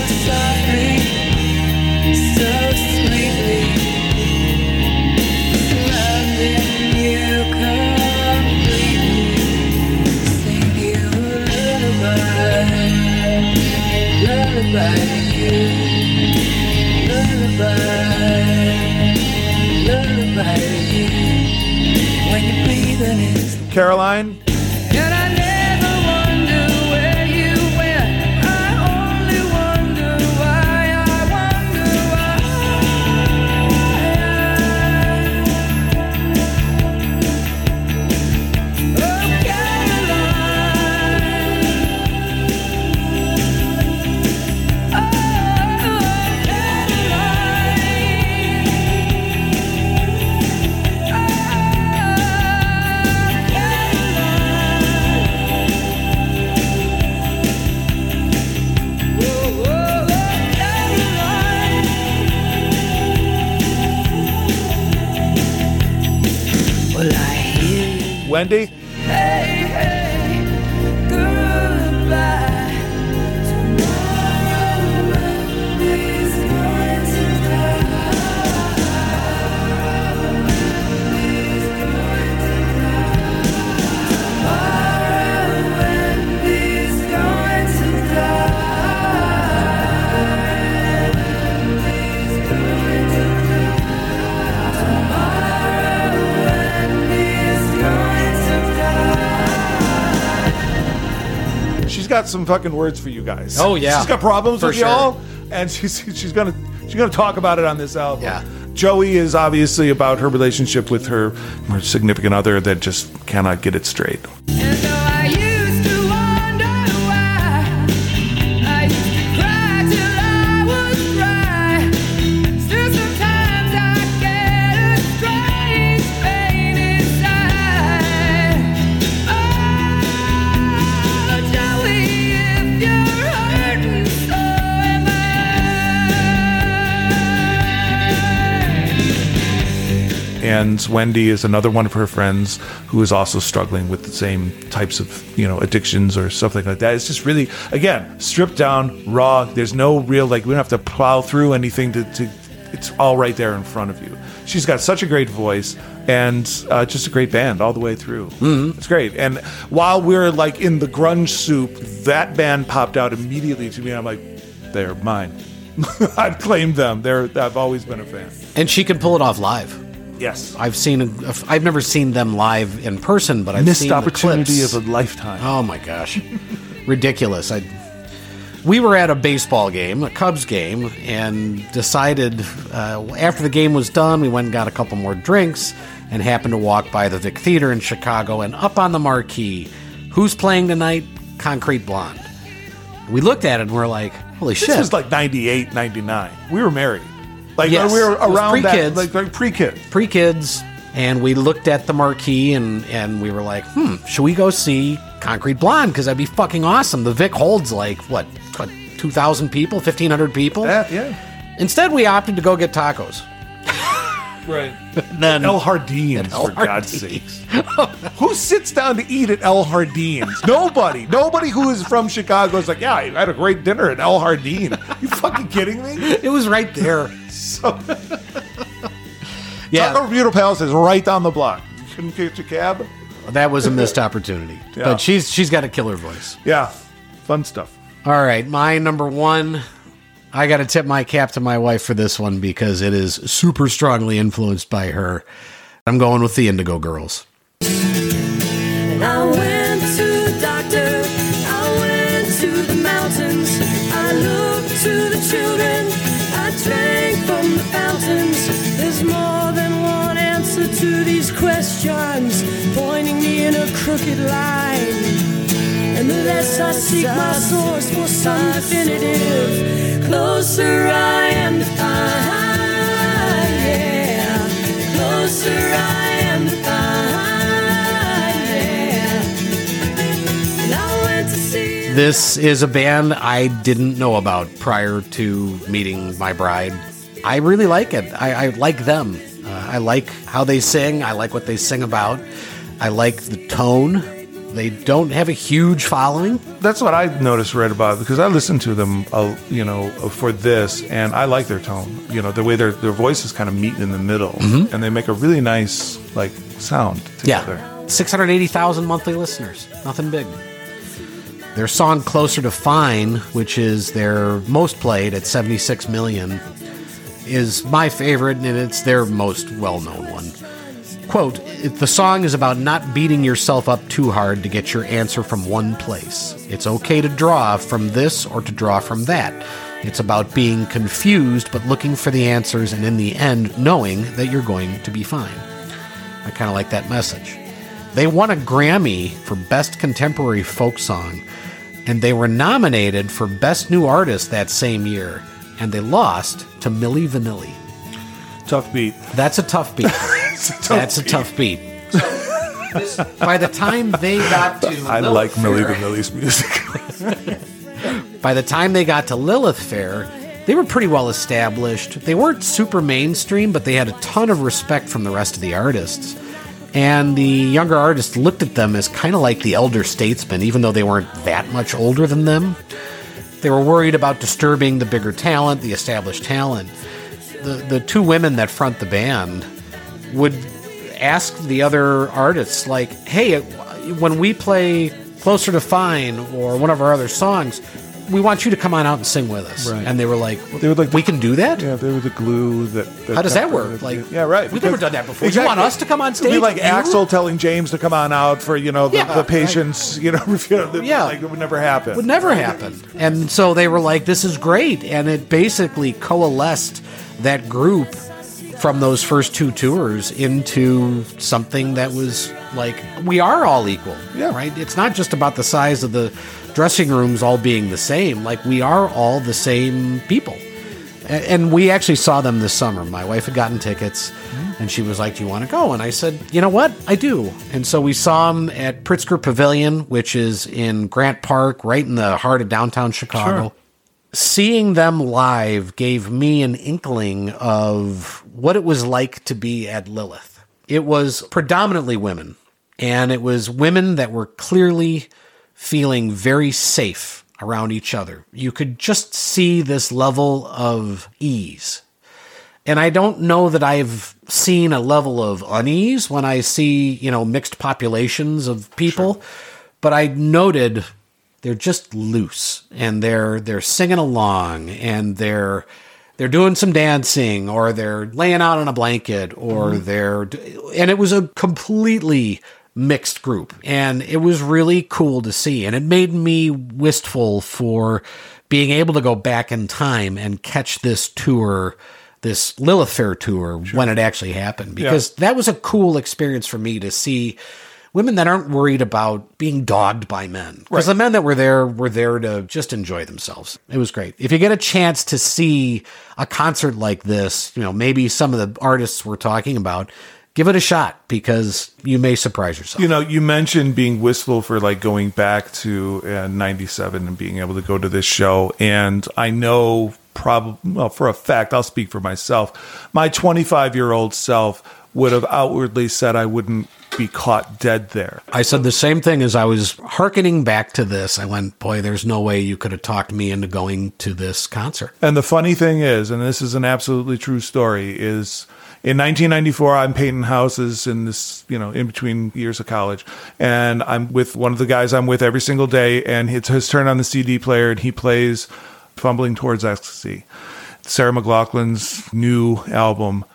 S1: Caroline.
S4: And I never wonder where you went. I only wonder why. I wonder why. Oh, Caroline. Oh, Well, I hear you.
S1: Wendy.
S4: Hey, hey, goodbye. Tomorrow is going to die. Is going to die. Tomorrow is going to die. Is going to die. Tomorrow is going to die.
S1: She's got some fucking words for you guys.
S3: Oh, yeah.
S1: She's got problems
S3: For
S1: with
S3: sure.
S1: y'all, and she's she's gonna she's gonna talk about it on this album.
S3: Yeah.
S1: Joey is obviously about her relationship with her, her significant other that just cannot get it straight.
S4: And though I used to wonder why, I used to cry till I was dry. Still sometimes I get a strange pain inside. Oh, Joey, if you're hurting, so am I.
S1: And Wendy is another one of her friends who is also struggling with the same types of, you know, addictions or something like that. It's just really, again, stripped down, raw. There's no real, like, we don't have to plow through anything to, to it's all right there in front of you. She's got such a great voice and uh, just a great band all the way through. Mm-hmm. It's great. And while we're like in the grunge soup, that band popped out immediately to me. I'm like, they're mine. I've claimed them. They're, I've always been a fan.
S3: And she can pull it off live.
S1: Yes.
S3: I've seen, a, I've never seen them live in person, but I've
S1: Missed
S3: seen
S1: opportunity
S3: the clips.
S1: of a lifetime.
S3: Oh my gosh, ridiculous! I, we were at a baseball game, a Cubs game, and decided uh, after the game was done, we went and got a couple more drinks, and happened to walk by the Vic Theater in Chicago, and up on the marquee, who's playing tonight? Concrete Blonde. We looked at it and we're like, holy
S1: This
S3: shit!
S1: was like ninety-eight, ninety-nine. We were married. Like,
S3: Yes.
S1: we were
S3: It was
S1: around that,
S3: pre-kids.
S1: like, like pre-kids.
S3: Pre-kids, and we looked at the marquee and and we were like, hmm, should we go see Concrete Blonde? Because that'd be fucking awesome. The Vic holds like what, what two two thousand people, fifteen hundred people.
S1: That, yeah.
S3: Instead, we opted to go get tacos.
S1: Right.
S3: Then
S1: El Jardines,
S3: El
S1: for God's
S3: Jardines.
S1: sakes. Who sits down to eat at El Jardines? Nobody. Nobody who is from Chicago is like, yeah, I had a great dinner at El Jardine. You fucking kidding me?
S3: It was right there.
S1: So,
S3: Yeah,
S1: Taco Burrito Palace is right down the block. You couldn't catch a cab?
S3: that was a missed opportunity.
S1: Yeah.
S3: But she's she's got a killer voice.
S1: Yeah. Fun stuff.
S3: All right, my number one. I got to tip my cap to my wife for this one because it is super strongly influenced by her. I'm going with the Indigo Girls.
S5: And I went to the doctor, I went to the mountains, I looked to the children, I drank from the fountains. There's more than one answer to these questions, pointing me in a crooked line. And the less I seek my source for some definitive, closer I am to find, yeah, closer I am to find, yeah. And I went to see.
S3: This is a band I didn't know about prior to meeting my bride. I really like it. I, I like them. Uh, I like how they sing. I like what they sing about. I like the tone. They don't have a huge following.
S1: That's what I noticed right about it, because I listened to them, uh, you know, for this, and I like their tone. You know, the way their their voices kind of meet in the middle,
S3: Mm-hmm.
S1: and they make a really nice like sound together.
S3: Yeah, six hundred eighty thousand monthly listeners. Nothing big. Their song Closer to Fine, which is their most played at seventy-six million, is my favorite, and it's their most well-known one. Quote, the song is about not beating yourself up too hard to get your answer from one place. It's okay to draw from this or to draw from that. It's about being confused but looking for the answers, and in the end, knowing that you're going to be fine. I kind of like that message. They won a Grammy for Best Contemporary Folk Song, and they were nominated for Best New Artist that same year, and they lost to Milli Vanilli.
S1: Tough beat.
S3: That's a tough beat.
S1: tough
S3: That's
S1: beat.
S3: a tough beat. By the time they got to
S1: I
S3: Lilith
S1: like Milli
S3: Fair,
S1: Vanilli's music.
S3: by the time they got to Lilith Fair, they were pretty well established. They weren't super mainstream, but they had a ton of respect from the rest of the artists. And the younger artists looked at them as kind of like the elder statesmen, even though they weren't that much older than them. They were worried about disturbing the bigger talent, the established talent. The, the two women that front the band would ask the other artists, like, hey, when we play Closer to Fine or one of our other songs, we want you to come on out and sing with us.
S1: Right.
S3: And they were like,
S1: They would like
S3: we can do that?
S1: Yeah, they were the glue that. that
S3: How does that
S1: kept-
S3: work? Like,
S1: yeah, right.
S3: we've never
S1: because-
S3: done that before. You want us to come on
S1: It'd be
S3: stage?
S1: like
S3: You?
S1: Axl telling James to come on out for you know the,
S3: Yeah,
S1: the patients. You know, you know the,
S3: Yeah.
S1: like it would never happen.
S3: Would never happen. And so they were like, this is great. And it basically coalesced that group from those first two tours into something that was like, we are all equal.
S1: Yeah.
S3: Right? It's not just about the size of the dressing rooms all being the same. Like, we are all the same people. A- And we actually saw them this summer. My wife had gotten tickets, and she was like, do you want to go? And I said, you know what? I do. And so we saw them at Pritzker Pavilion, which is in Grant Park, right in the heart of downtown Chicago.
S1: Sure.
S3: Seeing them live gave me an inkling of what it was like to be at Lilith. It was predominantly women, and it was women that were clearly feeling very safe around each other. You could just see this level of ease. And I don't know that I've seen a level of unease when I see, you know, mixed populations of people, but I noted they're just loose, and they're they're singing along, and they're they're doing some dancing, or they're laying out on a blanket, or they're and it was a completely mixed group, and it was really cool to see, and it made me wistful for being able to go back in time and catch this tour, this Lilith Fair tour, when it actually happened, because that was a cool experience for me to see women that aren't worried about being dogged by men. Because the men that were there were there to just enjoy themselves. It was great. If you get a chance to see a concert like this, you know, maybe some of the artists we're talking about, give it a shot because you may surprise yourself.
S1: You know, you mentioned being wistful for like going back to uh, ninety-seven and being able to go to this show. And I know probably, well, for a fact, I'll speak for myself. My twenty-five-year-old self would have outwardly said I wouldn't be caught dead there.
S3: I said the same thing as I was hearkening back to this. I went, boy, there's no way you could have talked me into going to this concert.
S1: And the funny thing is, and this is an absolutely true story, is in nineteen ninety-four, I'm painting houses in this, you know, in between years of college. And I'm with one of the guys I'm with every single day. And it's his turn on the C D player and he plays Fumbling Towards Ecstasy, Sarah McLachlan's new album.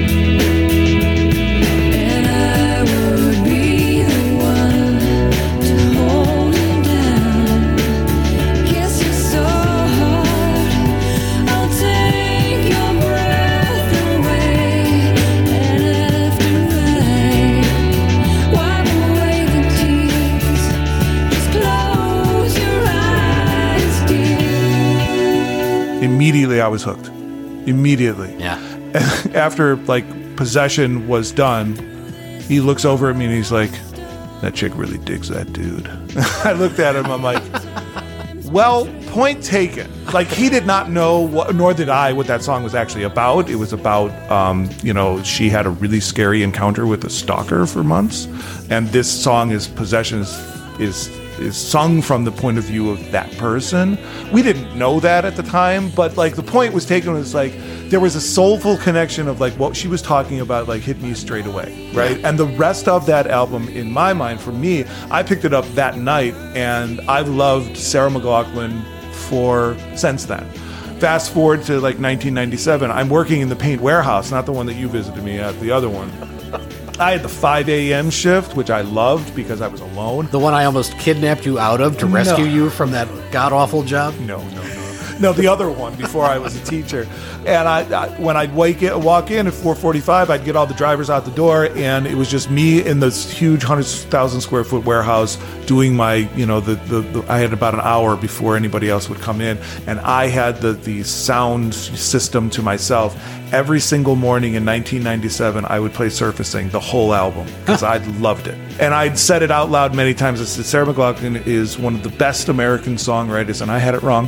S6: And I would be the one to hold you down, kiss you so hard, I'll take your breath away. And after I wipe away the tears, just close your eyes, dear.
S1: Immediately, I was hooked. Immediately.
S3: Yeah.
S1: After like Possession was done, he looks over at me and he's like, that chick really digs that dude. I looked at him, I'm like, well, point taken. Like, he did not know, what, nor did I, what that song was actually about. It was about, um, you know, she had a really scary encounter with a stalker for months. And this song is Possession is, is is sung from the point of view of that person. We didn't know that at the time, but like the point was taken was like there was a soulful connection of like what she was talking about, like hit me straight away, right? And the rest of that album, in my mind, for me, I picked it up that night and I've loved Sarah McLachlan for since then. Fast forward to like nineteen ninety-seven, I'm working in the paint warehouse, not the one that you visited me at, the other one. I had the five a.m. shift, which I loved because I was alone.
S3: The one I almost kidnapped you out of to
S1: No.
S3: rescue you from that god-awful job?
S1: No, no, no. No, the other one before I was a teacher. And I, I when I'd wake in, walk in at four forty-five, I'd get all the drivers out the door, and it was just me in this huge one hundred thousand square foot warehouse doing my, you know, the, the, the I had about an hour before anybody else would come in, and I had the, the sound system to myself. Every single morning in nineteen ninety-seven, I would play Surfacing, the whole album, because I loved it. And I'd said it out loud many times. I said, Sarah McLachlan is one of the best American songwriters, and I had it wrong.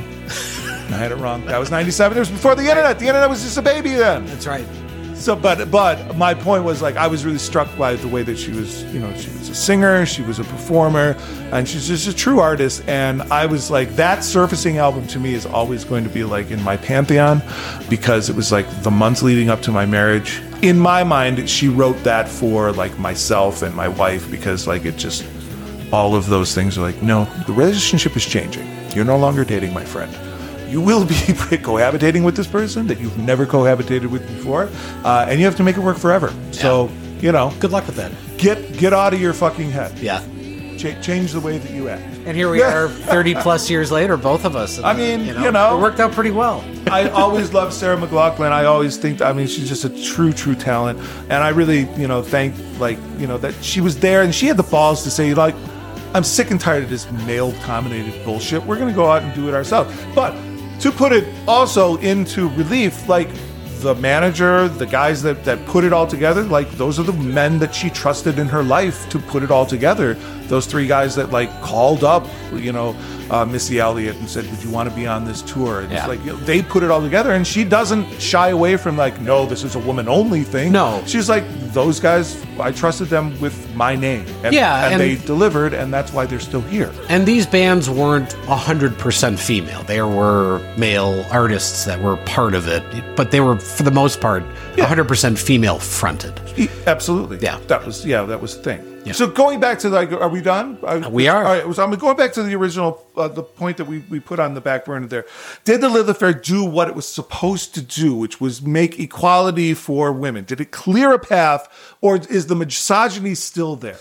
S1: I had it wrong. That was ninety-seven. It was before the internet. The internet was just a baby then.
S3: That's right.
S1: So, but but my point was, like, I was really struck by the way that she was, you know, she was a singer, she was a performer, and she's just a true artist. And I was like, that Surfacing album to me is always going to be like in my pantheon because it was like the months leading up to my marriage. In my mind, she wrote that for like myself and my wife because like it just, all of those things are like, no, the relationship is changing. You're no longer dating my friend. You will be cohabitating with this person that you've never cohabitated with before, uh, and you have to make it work forever. So, you know,
S3: Good luck with that.
S1: get get out of your fucking head.
S3: Yeah.
S1: Ch- change the way that you act.
S3: And here we are thirty plus years later, both of us.
S1: I mean, you know.
S3: It worked out pretty well.
S1: I always loved Sarah McLachlan. I always think, I mean, she's just a true, true talent. And I really, you know, thank, like, you know, that she was there and she had the balls to say, like, I'm sick and tired of this male-dominated bullshit. We're going to go out and do it ourselves. But to put it also into relief, like, the manager, the guys that, that put it all together, like, those are the men that she trusted in her life to put it all together. Those three guys that, like, called up, you know, uh, Missy Elliott and said, would you want to be on this tour? And
S3: Yeah.
S1: it's like, you know, they put it all together, and she doesn't shy away from, like, no, this is a woman-only thing.
S3: No.
S1: She's like, those guys, I trusted them with my name. And,
S3: Yeah,
S1: and,
S3: and-
S1: they delivered, and that's why they're still here.
S3: And these bands weren't one hundred percent female. There were male artists that were part of it, but they were, for the most part, one hundred percent female fronted.
S1: E- Absolutely.
S3: Yeah.
S1: That was, yeah, that was the thing.
S3: Yeah.
S1: So going back to, like, are we done? I-
S3: We are.
S1: All right. So I'm going back to the original, uh, the point that we, we put on the back burner there. Did the Lilith Fair do what it was supposed to do, which was make equality for women? Did it clear a path, or is the misogyny still there?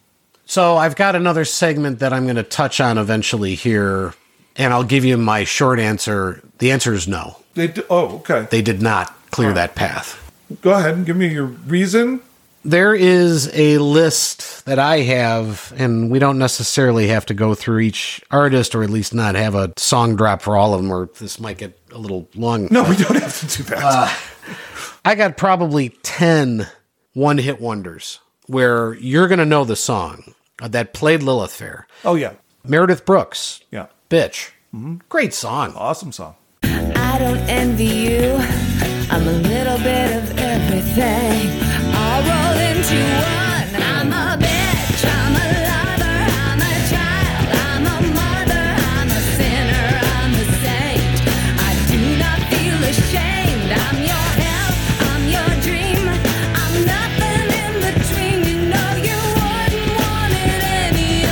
S3: So I've got another segment that I'm going to touch on eventually here, and I'll give you my short answer. The answer is no.
S1: They do, oh, okay.
S3: They did not clear
S1: All right.
S3: that path.
S1: Go ahead and give me your reason.
S3: There is a list that I have, and we don't necessarily have to go through each artist, or at least not have a song drop for all of them, or this might get a little long.
S1: No, we don't have to do that.
S3: I got probably ten one-hit wonders where you're going to know the song uh, that played Lilith Fair.
S1: Oh, yeah.
S3: Meredith Brooks.
S1: Yeah.
S3: Bitch. Great song.
S1: Awesome song.
S6: I don't envy you. I'm a little bit of everything. All rolled into one. I'm a bitch. I'm a lover. I'm a child. I'm a mother. I'm a sinner. I'm a saint. I do not feel ashamed. I'm your help. I'm your dream. I'm nothing in between. You know you wouldn't want it any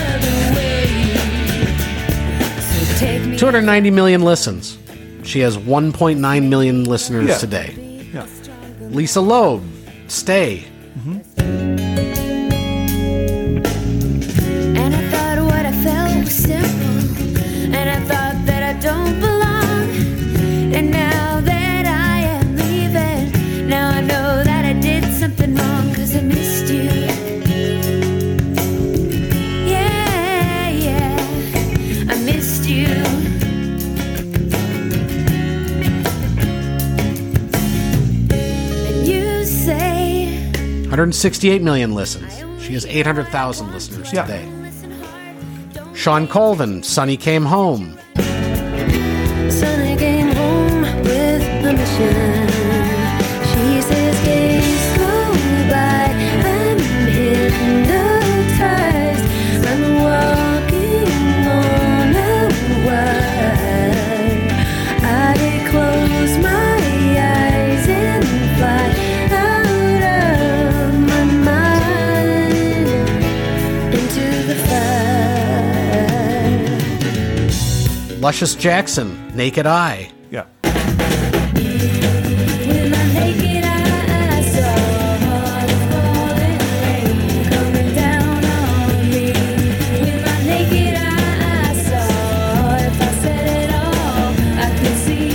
S6: other way. So take me.
S3: two hundred ninety million listens. She has one point nine million listeners
S1: Yeah.
S3: today.
S1: Yeah.
S3: Lisa Loeb, Stay.
S6: And I thought what I felt was simple. And I thought that I don't belong. And now that I am leaving, now I know that I did something wrong, 'cause I missed you. Yeah, yeah, I missed you. And you say
S3: one hundred sixty-eight million listens. She has eight hundred thousand listeners
S1: Yeah.
S3: today. Sean Colvin, Sonny Came Home.
S6: Sonny came home with a mission. She says days go by, I'm hypnotized. I'm walking on a wire. I close my eyes and fly out of my mind into the fire.
S3: Luscious Jackson, Naked Eye.
S1: Yeah.
S6: With my naked eye, I saw the falling rain coming down on me. With my naked eye, I saw, if I said it all, I could see.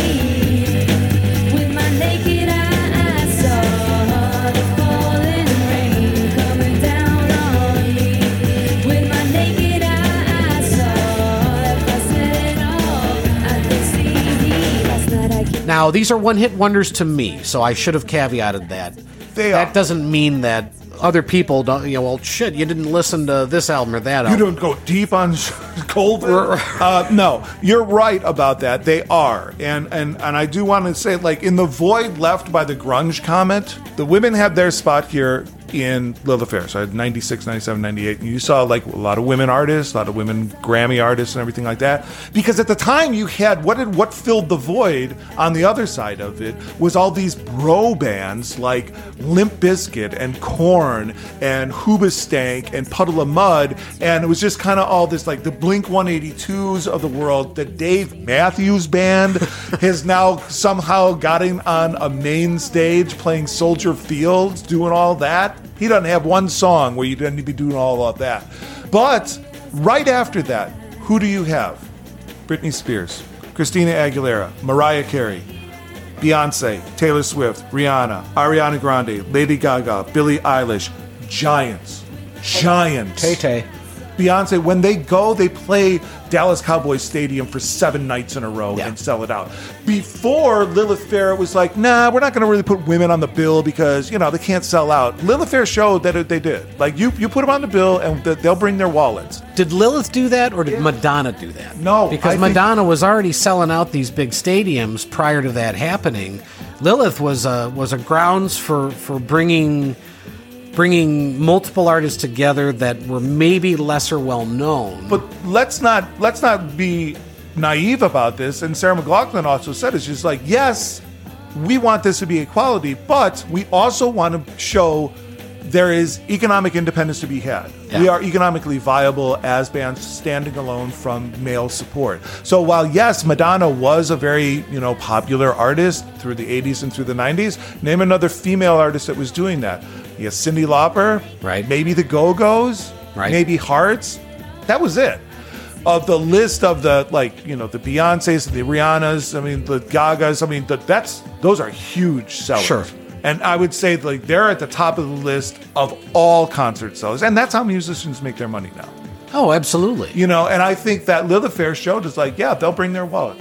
S6: With my naked eye, I saw the falling rain coming down on me. With my naked eye, I saw, if I said it all, I could see. Last night I came.
S3: Now, these are one-hit wonders to me, so I should have caveated that.
S1: They
S3: that
S1: are.
S3: doesn't mean that other people don't, you know, well, shit, you didn't listen to this album or that
S1: You
S3: album.
S1: don't go deep on Colvin. Uh, no, you're right about that. They are, and and and I do want to say, like, in the void left by the grunge comment, the women had their spot here in Lilith Fair. So I had ninety-six, ninety-seven, ninety-eight. And you saw like a lot of women artists, a lot of women Grammy artists and everything like that. Because at the time you had, what did what filled the void on the other side of it was all these bro bands like Limp Bizkit and Korn and Hoobastank and Puddle of Mud. And it was just kind of all this, like the Blink one eighty-twos of the world. The Dave Matthews Band has now somehow gotten on a main stage playing Soldier Field, doing all that. He doesn't have one song where you didn't need to be doing all of that. But right after that, who do you have? Britney Spears, Christina Aguilera, Mariah Carey, Beyonce, Taylor Swift, Rihanna, Ariana Grande, Lady Gaga, Billie Eilish. Giants. Giants.
S3: Tay-Tay.
S1: Beyonce, when they go, they play Dallas Cowboys Stadium for seven nights in a row
S3: Yeah.
S1: and sell it out. Before Lilith Fair, it was like, nah, we're not going to really put women on the bill because, you know, they can't sell out. Lilith Fair showed that it, they did. Like, you you put them on the bill and th- they'll bring their wallets.
S3: Did Lilith do that, or did Madonna do that?
S1: No,
S3: because
S1: I think-
S3: Madonna was already selling out these big stadiums prior to that happening. Lilith was a was a grounds for for bringing bringing multiple artists together that were maybe lesser well known.
S1: But let's not let's not be naive about this. And Sarah McLachlan also said it. She's like, yes, we want this to be equality, but we also want to show there is economic independence to be had.
S3: Yeah.
S1: We are economically viable as bands standing alone from male support. So while yes, Madonna was a very, you know, popular artist through the eighties and through the nineties, name another female artist that was doing that. You have Cyndi Lauper,
S3: Right.
S1: maybe the Go-Go's,
S3: Right.
S1: maybe Hearts. That was it. Of the list of the, like, you know, the Beyoncés, the Rihannas, I mean, the Gagas, I mean, the, that's those are huge sellers.
S3: Sure.
S1: And I would say, like, they're at the top of the list of all concert sellers. And that's how musicians make their money now.
S3: Oh, absolutely.
S1: You know, and I think that Lilith Fair showed is like, yeah, they'll bring their wallets.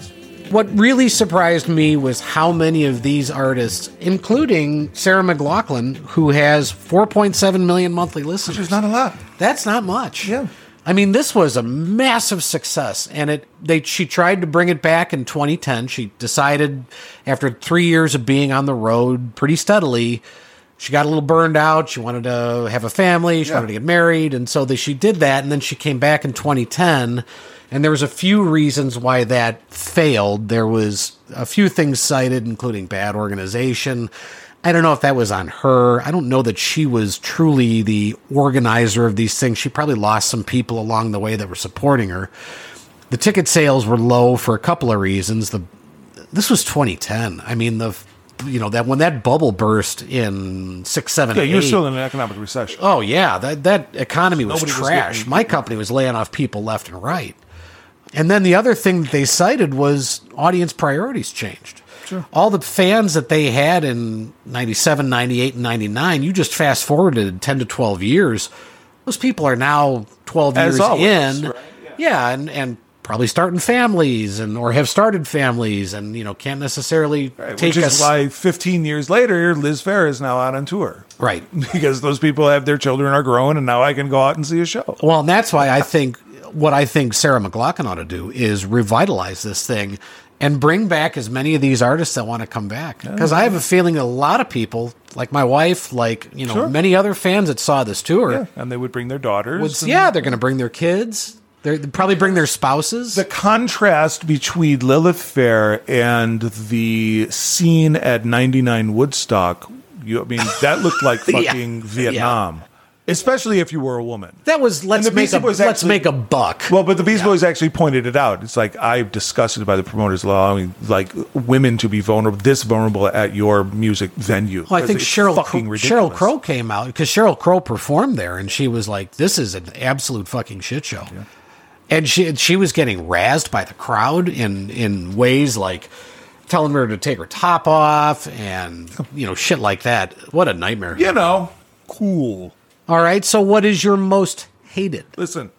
S3: What really surprised me was how many of these artists, including Sarah McLachlan, who has four point seven million monthly listeners.
S1: Which is not a lot.
S3: That's not much.
S1: Yeah.
S3: I mean, this was a massive success, and it they she tried to bring it back in twenty ten. She decided after three years of being on the road pretty steadily, she got a little burned out. She wanted to have a family. She
S1: Yeah.
S3: wanted to get married, and so they, she did that. And then she came back in twenty ten, and there was a few reasons why that failed. There was a few things cited, including bad organization. I don't know if that was on her. I don't know that she was truly the organizer of these things. She probably lost some people along the way that were supporting her. The ticket sales were low for a couple of reasons. The this was twenty ten. I mean, the you know that when that bubble burst in six, seven,
S1: Yeah, you're
S3: eight.
S1: still in an economic recession.
S3: Oh yeah, that that economy was
S1: Nobody was
S3: trash.
S1: getting-
S3: My company was laying off people left and right. And then the other thing that they cited was audience priorities changed.
S1: Sure.
S3: All the fans that they had in ninety-seven, ninety-eight, and ninety-nine, you just fast forwarded ten to twelve years. Those people are now twelve
S1: As
S3: years
S1: always,
S3: in.
S1: right,
S3: Yeah, and, and probably starting families and or have started families and, you know, can't necessarily
S1: Right,
S3: take
S1: which
S3: us.
S1: is why fifteen years later, Liz Phair is now out on tour.
S3: Right.
S1: Because those people have their children are grown, and now I can go out and see a show.
S3: Well, and that's why I think what I think Sarah McLachlan ought to do is revitalize this thing and bring back as many of these artists that want to come back. Because I have a feeling a lot of people, like my wife, like, you know,
S1: Sure.
S3: many other fans that saw this tour,
S1: Yeah, and they would bring their daughters.
S3: would,
S1: and-
S3: yeah, they're going to bring their kids. They're, they'd probably bring their spouses.
S1: The contrast between Lilith Fair and the scene at ninety-nine Woodstock, you, I mean, that looked like
S3: Yeah.
S1: fucking Vietnam. Especially if you were a woman.
S3: that was let's
S1: And the
S3: make a
S1: Beastie Boys
S3: let's
S1: actually-
S3: make a buck.
S1: Well, but the Beast Boys actually pointed it out. It's like, I'm disgusted by the promoters allowing like women to be vulnerable, this vulnerable at your music venue.
S3: Well, I think
S1: It's
S3: Cheryl
S1: fucking
S3: Crow,
S1: ridiculous.
S3: Cheryl Crow came out because Cheryl Crow performed there, and she was like, "This is an absolute fucking shit show," and she she was getting razzed by the crowd in in ways like telling her to take her top off and you know shit like that. What a nightmare!
S1: You know, cool.
S3: All right, so what is your most hated?
S1: Listen,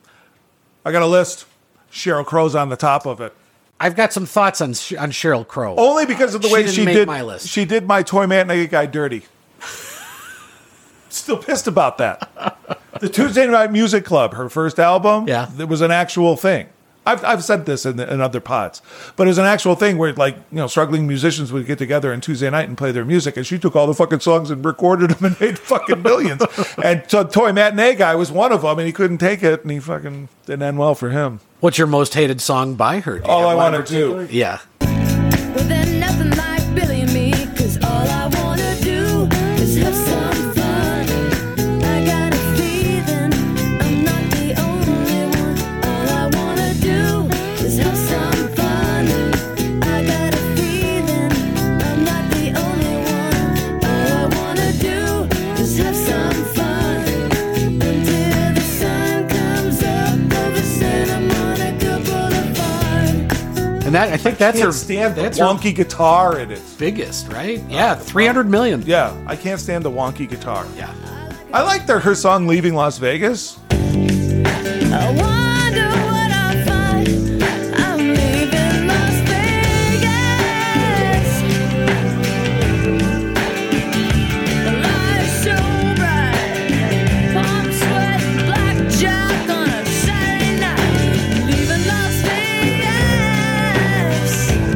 S1: I got a list. Cheryl Crow's on the top of it.
S3: I've got some thoughts on Sh- on Cheryl Crow.
S1: Only because of the
S3: She
S1: way
S3: didn't
S1: she
S3: make
S1: did
S3: my list.
S1: She did my Toy Matinee guy dirty. Still pissed about that. The Tuesday Night Music Club, her first album,
S3: Yeah.
S1: it was an actual thing. I've, I've said this in, in other pods, but it was an actual thing where, like, you know, struggling musicians would get together on Tuesday night and play their music, and she took all the fucking songs and recorded them and made fucking millions. And so Toy Matinee guy was one of them, and he couldn't take it, and he fucking didn't end well for him.
S3: What's your most hated song by her? Do you
S1: All
S3: have
S1: I
S3: one
S1: Want
S3: in
S1: to Do.
S3: particular? Yeah.
S6: Well, then nothing like Billy and me, 'cause all I wanna do is have some fun. I got a feeling I'm not the only one. All I wanna do is have some fun. I got a feeling I'm not the only one. All I wanna do is have some fun until the sun comes up over Santa Monica Boulevard.
S3: And that I think that's her
S1: Can't stand the
S3: that's her
S1: wonky guitar in it.
S3: biggest, right? Yeah, three hundred million.
S1: Yeah, I can't stand the wonky guitar.
S3: Yeah.
S1: I like their, her song Leaving Las Vegas.
S6: I wonder what I'll find. I'm leaving Las Vegas. The lights so bright, palm sweat, blackjack on a Saturday night. Leaving Las Vegas.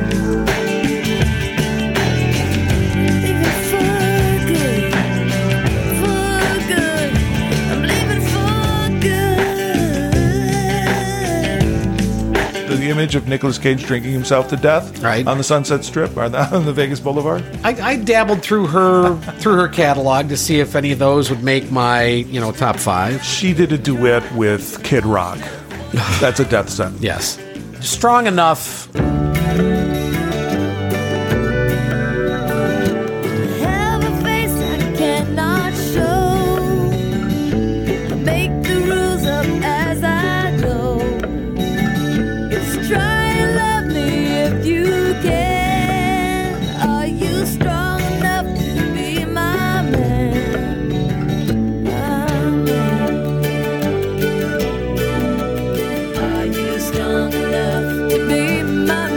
S6: Leaving for good, for good. I'm leaving for good.
S1: The image of Nicolas Cage drinking himself to death
S3: Right.
S1: on the Sunset Strip or the, on the Vegas Boulevard.
S3: I, I dabbled through her through her catalog to see if any of those would make my you know top five.
S1: She did a duet with Kid Rock. That's a death sentence.
S3: Yes, strong enough.
S6: Have a face I cannot show. I make the rules up as I go. Just try and love me if you can. Are you strong enough to be my man? My man. Are you strong enough to be my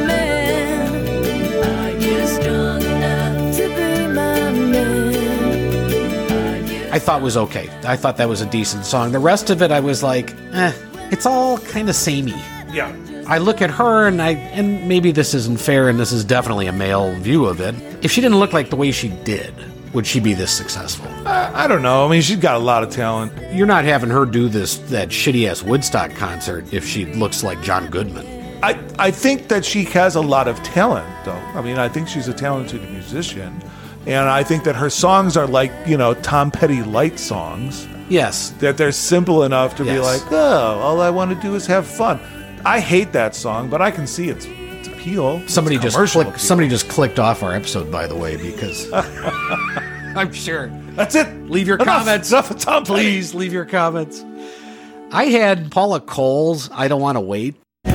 S3: thought was okay. I thought that was a decent song. The rest of it, I was like, eh, it's all kind of samey.
S1: Yeah.
S3: I look at her, and I and maybe this isn't fair, and this is definitely a male view of it. If she didn't look like the way she did, would she be this successful?
S1: I, I don't know. I mean, she's got a lot of talent.
S3: You're not having her do this that shitty ass Woodstock concert if she looks like John Goodman.
S1: I, I think that she has a lot of talent, though. I mean, I think she's a talented musician. And I think that her songs are like, you know, Tom Petty light songs.
S3: Yes.
S1: That they're simple enough to be
S3: Yes.
S1: like, oh, all I want to do is have fun. I hate that song, but I can see its, its appeal.
S3: Somebody
S1: its
S3: just
S1: commercial
S3: clicked.
S1: appeal.
S3: Somebody just clicked off our episode, by the way, because I'm sure.
S1: That's it.
S3: Leave your
S1: Enough.
S3: comments.
S1: Enough of Tom Petty.
S3: Please leave your comments. I had Paula Cole's "I Don't Want to Wait."
S5: I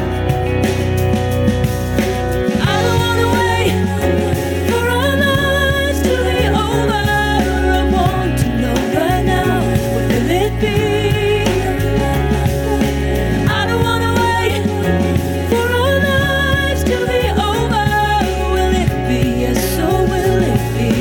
S5: don't wanna wait for our lives to be over. I want to know right now, what will it be? I don't wanna wait for our lives to be over. Will it be? Yes, so will it be?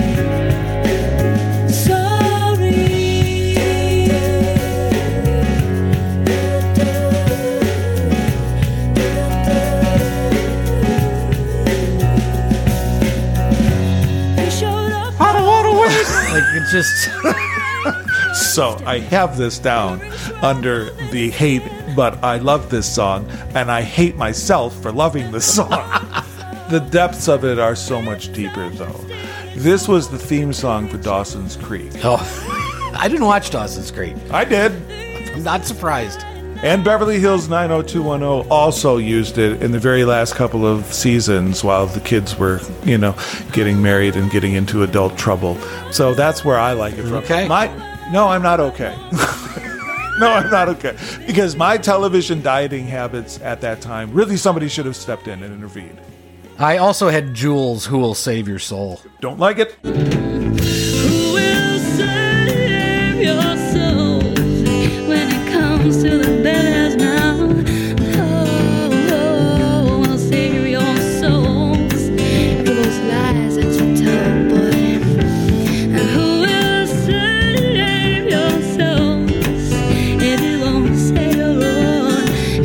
S3: I don't want to wait. Like it just.
S1: So I have this down under the hate, but I love this song, and I hate myself for loving this song. The depths of it are so much deeper, though. This was the theme song for Dawson's Creek.
S3: Oh, I didn't watch Dawson's Creek.
S1: I did.
S3: I'm not surprised.
S1: And Beverly Hills nine oh two one oh also used it in the very last couple of seasons while the kids were, you know, getting married and getting into adult trouble. So that's where I like it from.
S3: Okay.
S1: My, no, I'm not okay. No, I'm not okay. Because my television dieting habits at that time, really somebody should have stepped in and intervened.
S3: I also had Jules, "Who Will Save Your Soul."
S1: Don't like it?
S5: Who will save your soul when it comes to the bears now? Oh, oh, I'll save your souls for those lies that you told, boy. And who will save your souls if you won't save your own?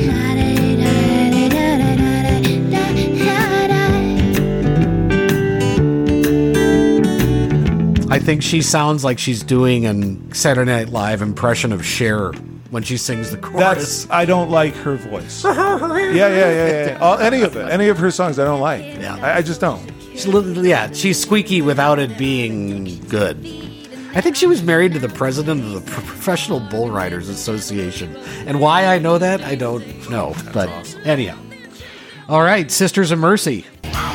S3: I think she sounds like she's doing a Saturday Night Live impression of Cher when she sings the chorus.
S1: That's, I don't like her voice. yeah, yeah, yeah, yeah. All, any of it. Any of her songs I don't like.
S3: Yeah.
S1: I, I just don't.
S3: She's li- yeah, she's squeaky without it being good. I think she was married to the president of the Pro- Professional Bull Riders Association. And why I know that, I don't know. But anyhow. All right, Sisters of Mercy.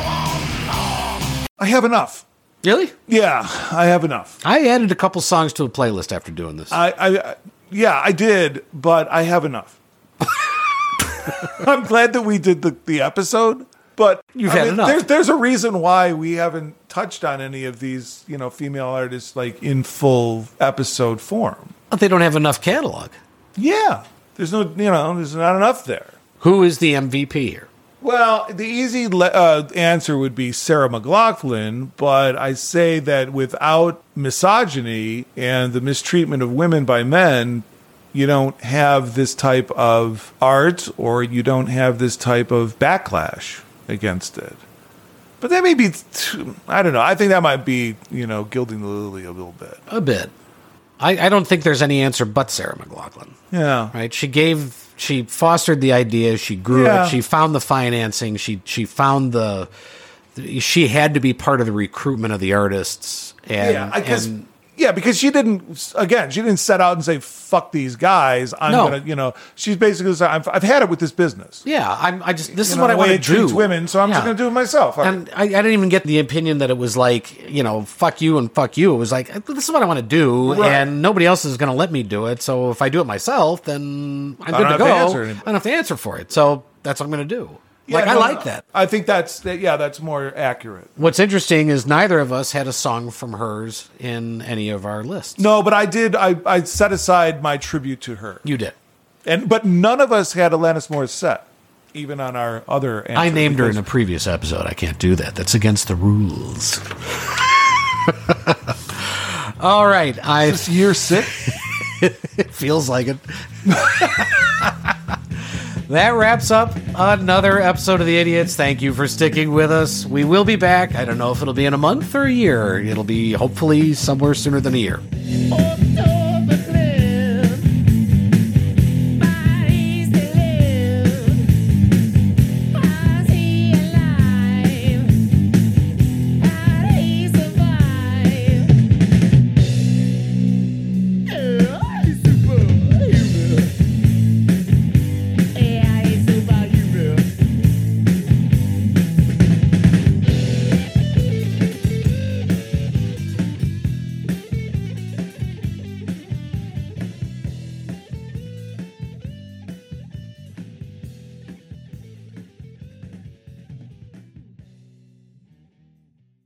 S1: I have enough.
S3: Really?
S1: Yeah, I have enough.
S3: I added a couple songs to a playlist after doing this.
S1: I, I, yeah, I did, but I have enough. I'm glad that we did the, the episode, but
S3: You've
S1: I
S3: had
S1: mean,
S3: enough.
S1: There's, there's a reason why we haven't touched on any of these, you know, female artists like in full episode form.
S3: But they don't have enough catalog.
S1: Yeah, there's no, you know, there's not enough there.
S3: Who is the M V P here?
S1: Well, the easy le- uh, answer would be Sarah McLachlan, but I say that without misogyny and the mistreatment of women by men, you don't have this type of art, or you don't have this type of backlash against it. But that may be, too, I don't know. I think that might be, you know, gilding the lily a little bit.
S3: A bit. I, I don't think there's any answer but Sarah McLachlan.
S1: Yeah.
S3: Right? She gave, she fostered the idea, she grew
S1: Yeah.
S3: it, she found the financing, she she found the, she had to be part of the recruitment of the artists. And,
S1: yeah, I guess.
S3: and
S1: Yeah, because she didn't. Again, she didn't set out and say "fuck these guys." I'm
S3: No.
S1: gonna, you know. She's basically saying, "I've, I've had it with this business."
S3: yeah, I'm, I just, this
S1: You
S3: is
S1: know,
S3: what I
S1: the
S3: want
S1: way
S3: to
S1: it treats
S3: do.
S1: women, so I'm just
S3: Yeah.
S1: gonna do it myself. All right.
S3: And I, I didn't even get the opinion that it was like, you know, fuck you and fuck you. It was like, this is what I want to do,
S1: Right.
S3: and nobody else is going to let me do it. So if I do it myself, then I'm
S1: I
S3: good
S1: don't
S3: to
S1: have to
S3: go.
S1: answer
S3: I
S1: anybody.
S3: don't have to answer for it. So that's what I'm going to do.
S1: Yeah,
S3: like, I
S1: no,
S3: like
S1: no.
S3: that.
S1: I think that's that- yeah, that's more accurate.
S3: What's interesting is neither of us had a song from hers in any of our lists.
S1: No, but I did. I, I set aside my tribute to her,
S3: You did.
S1: and but none of us had Alanis Morissette, even on our other.
S3: I
S1: answer,
S3: named her in
S1: because-
S3: a previous episode. I can't do that. That's against the rules. All right. I
S1: Is this year six?
S3: It feels like it. That wraps up another episode of The Idiots. Thank you for sticking with us. We will be back. I don't know if it'll be in a month or a year. It'll be hopefully somewhere sooner than a year.
S4: Oh,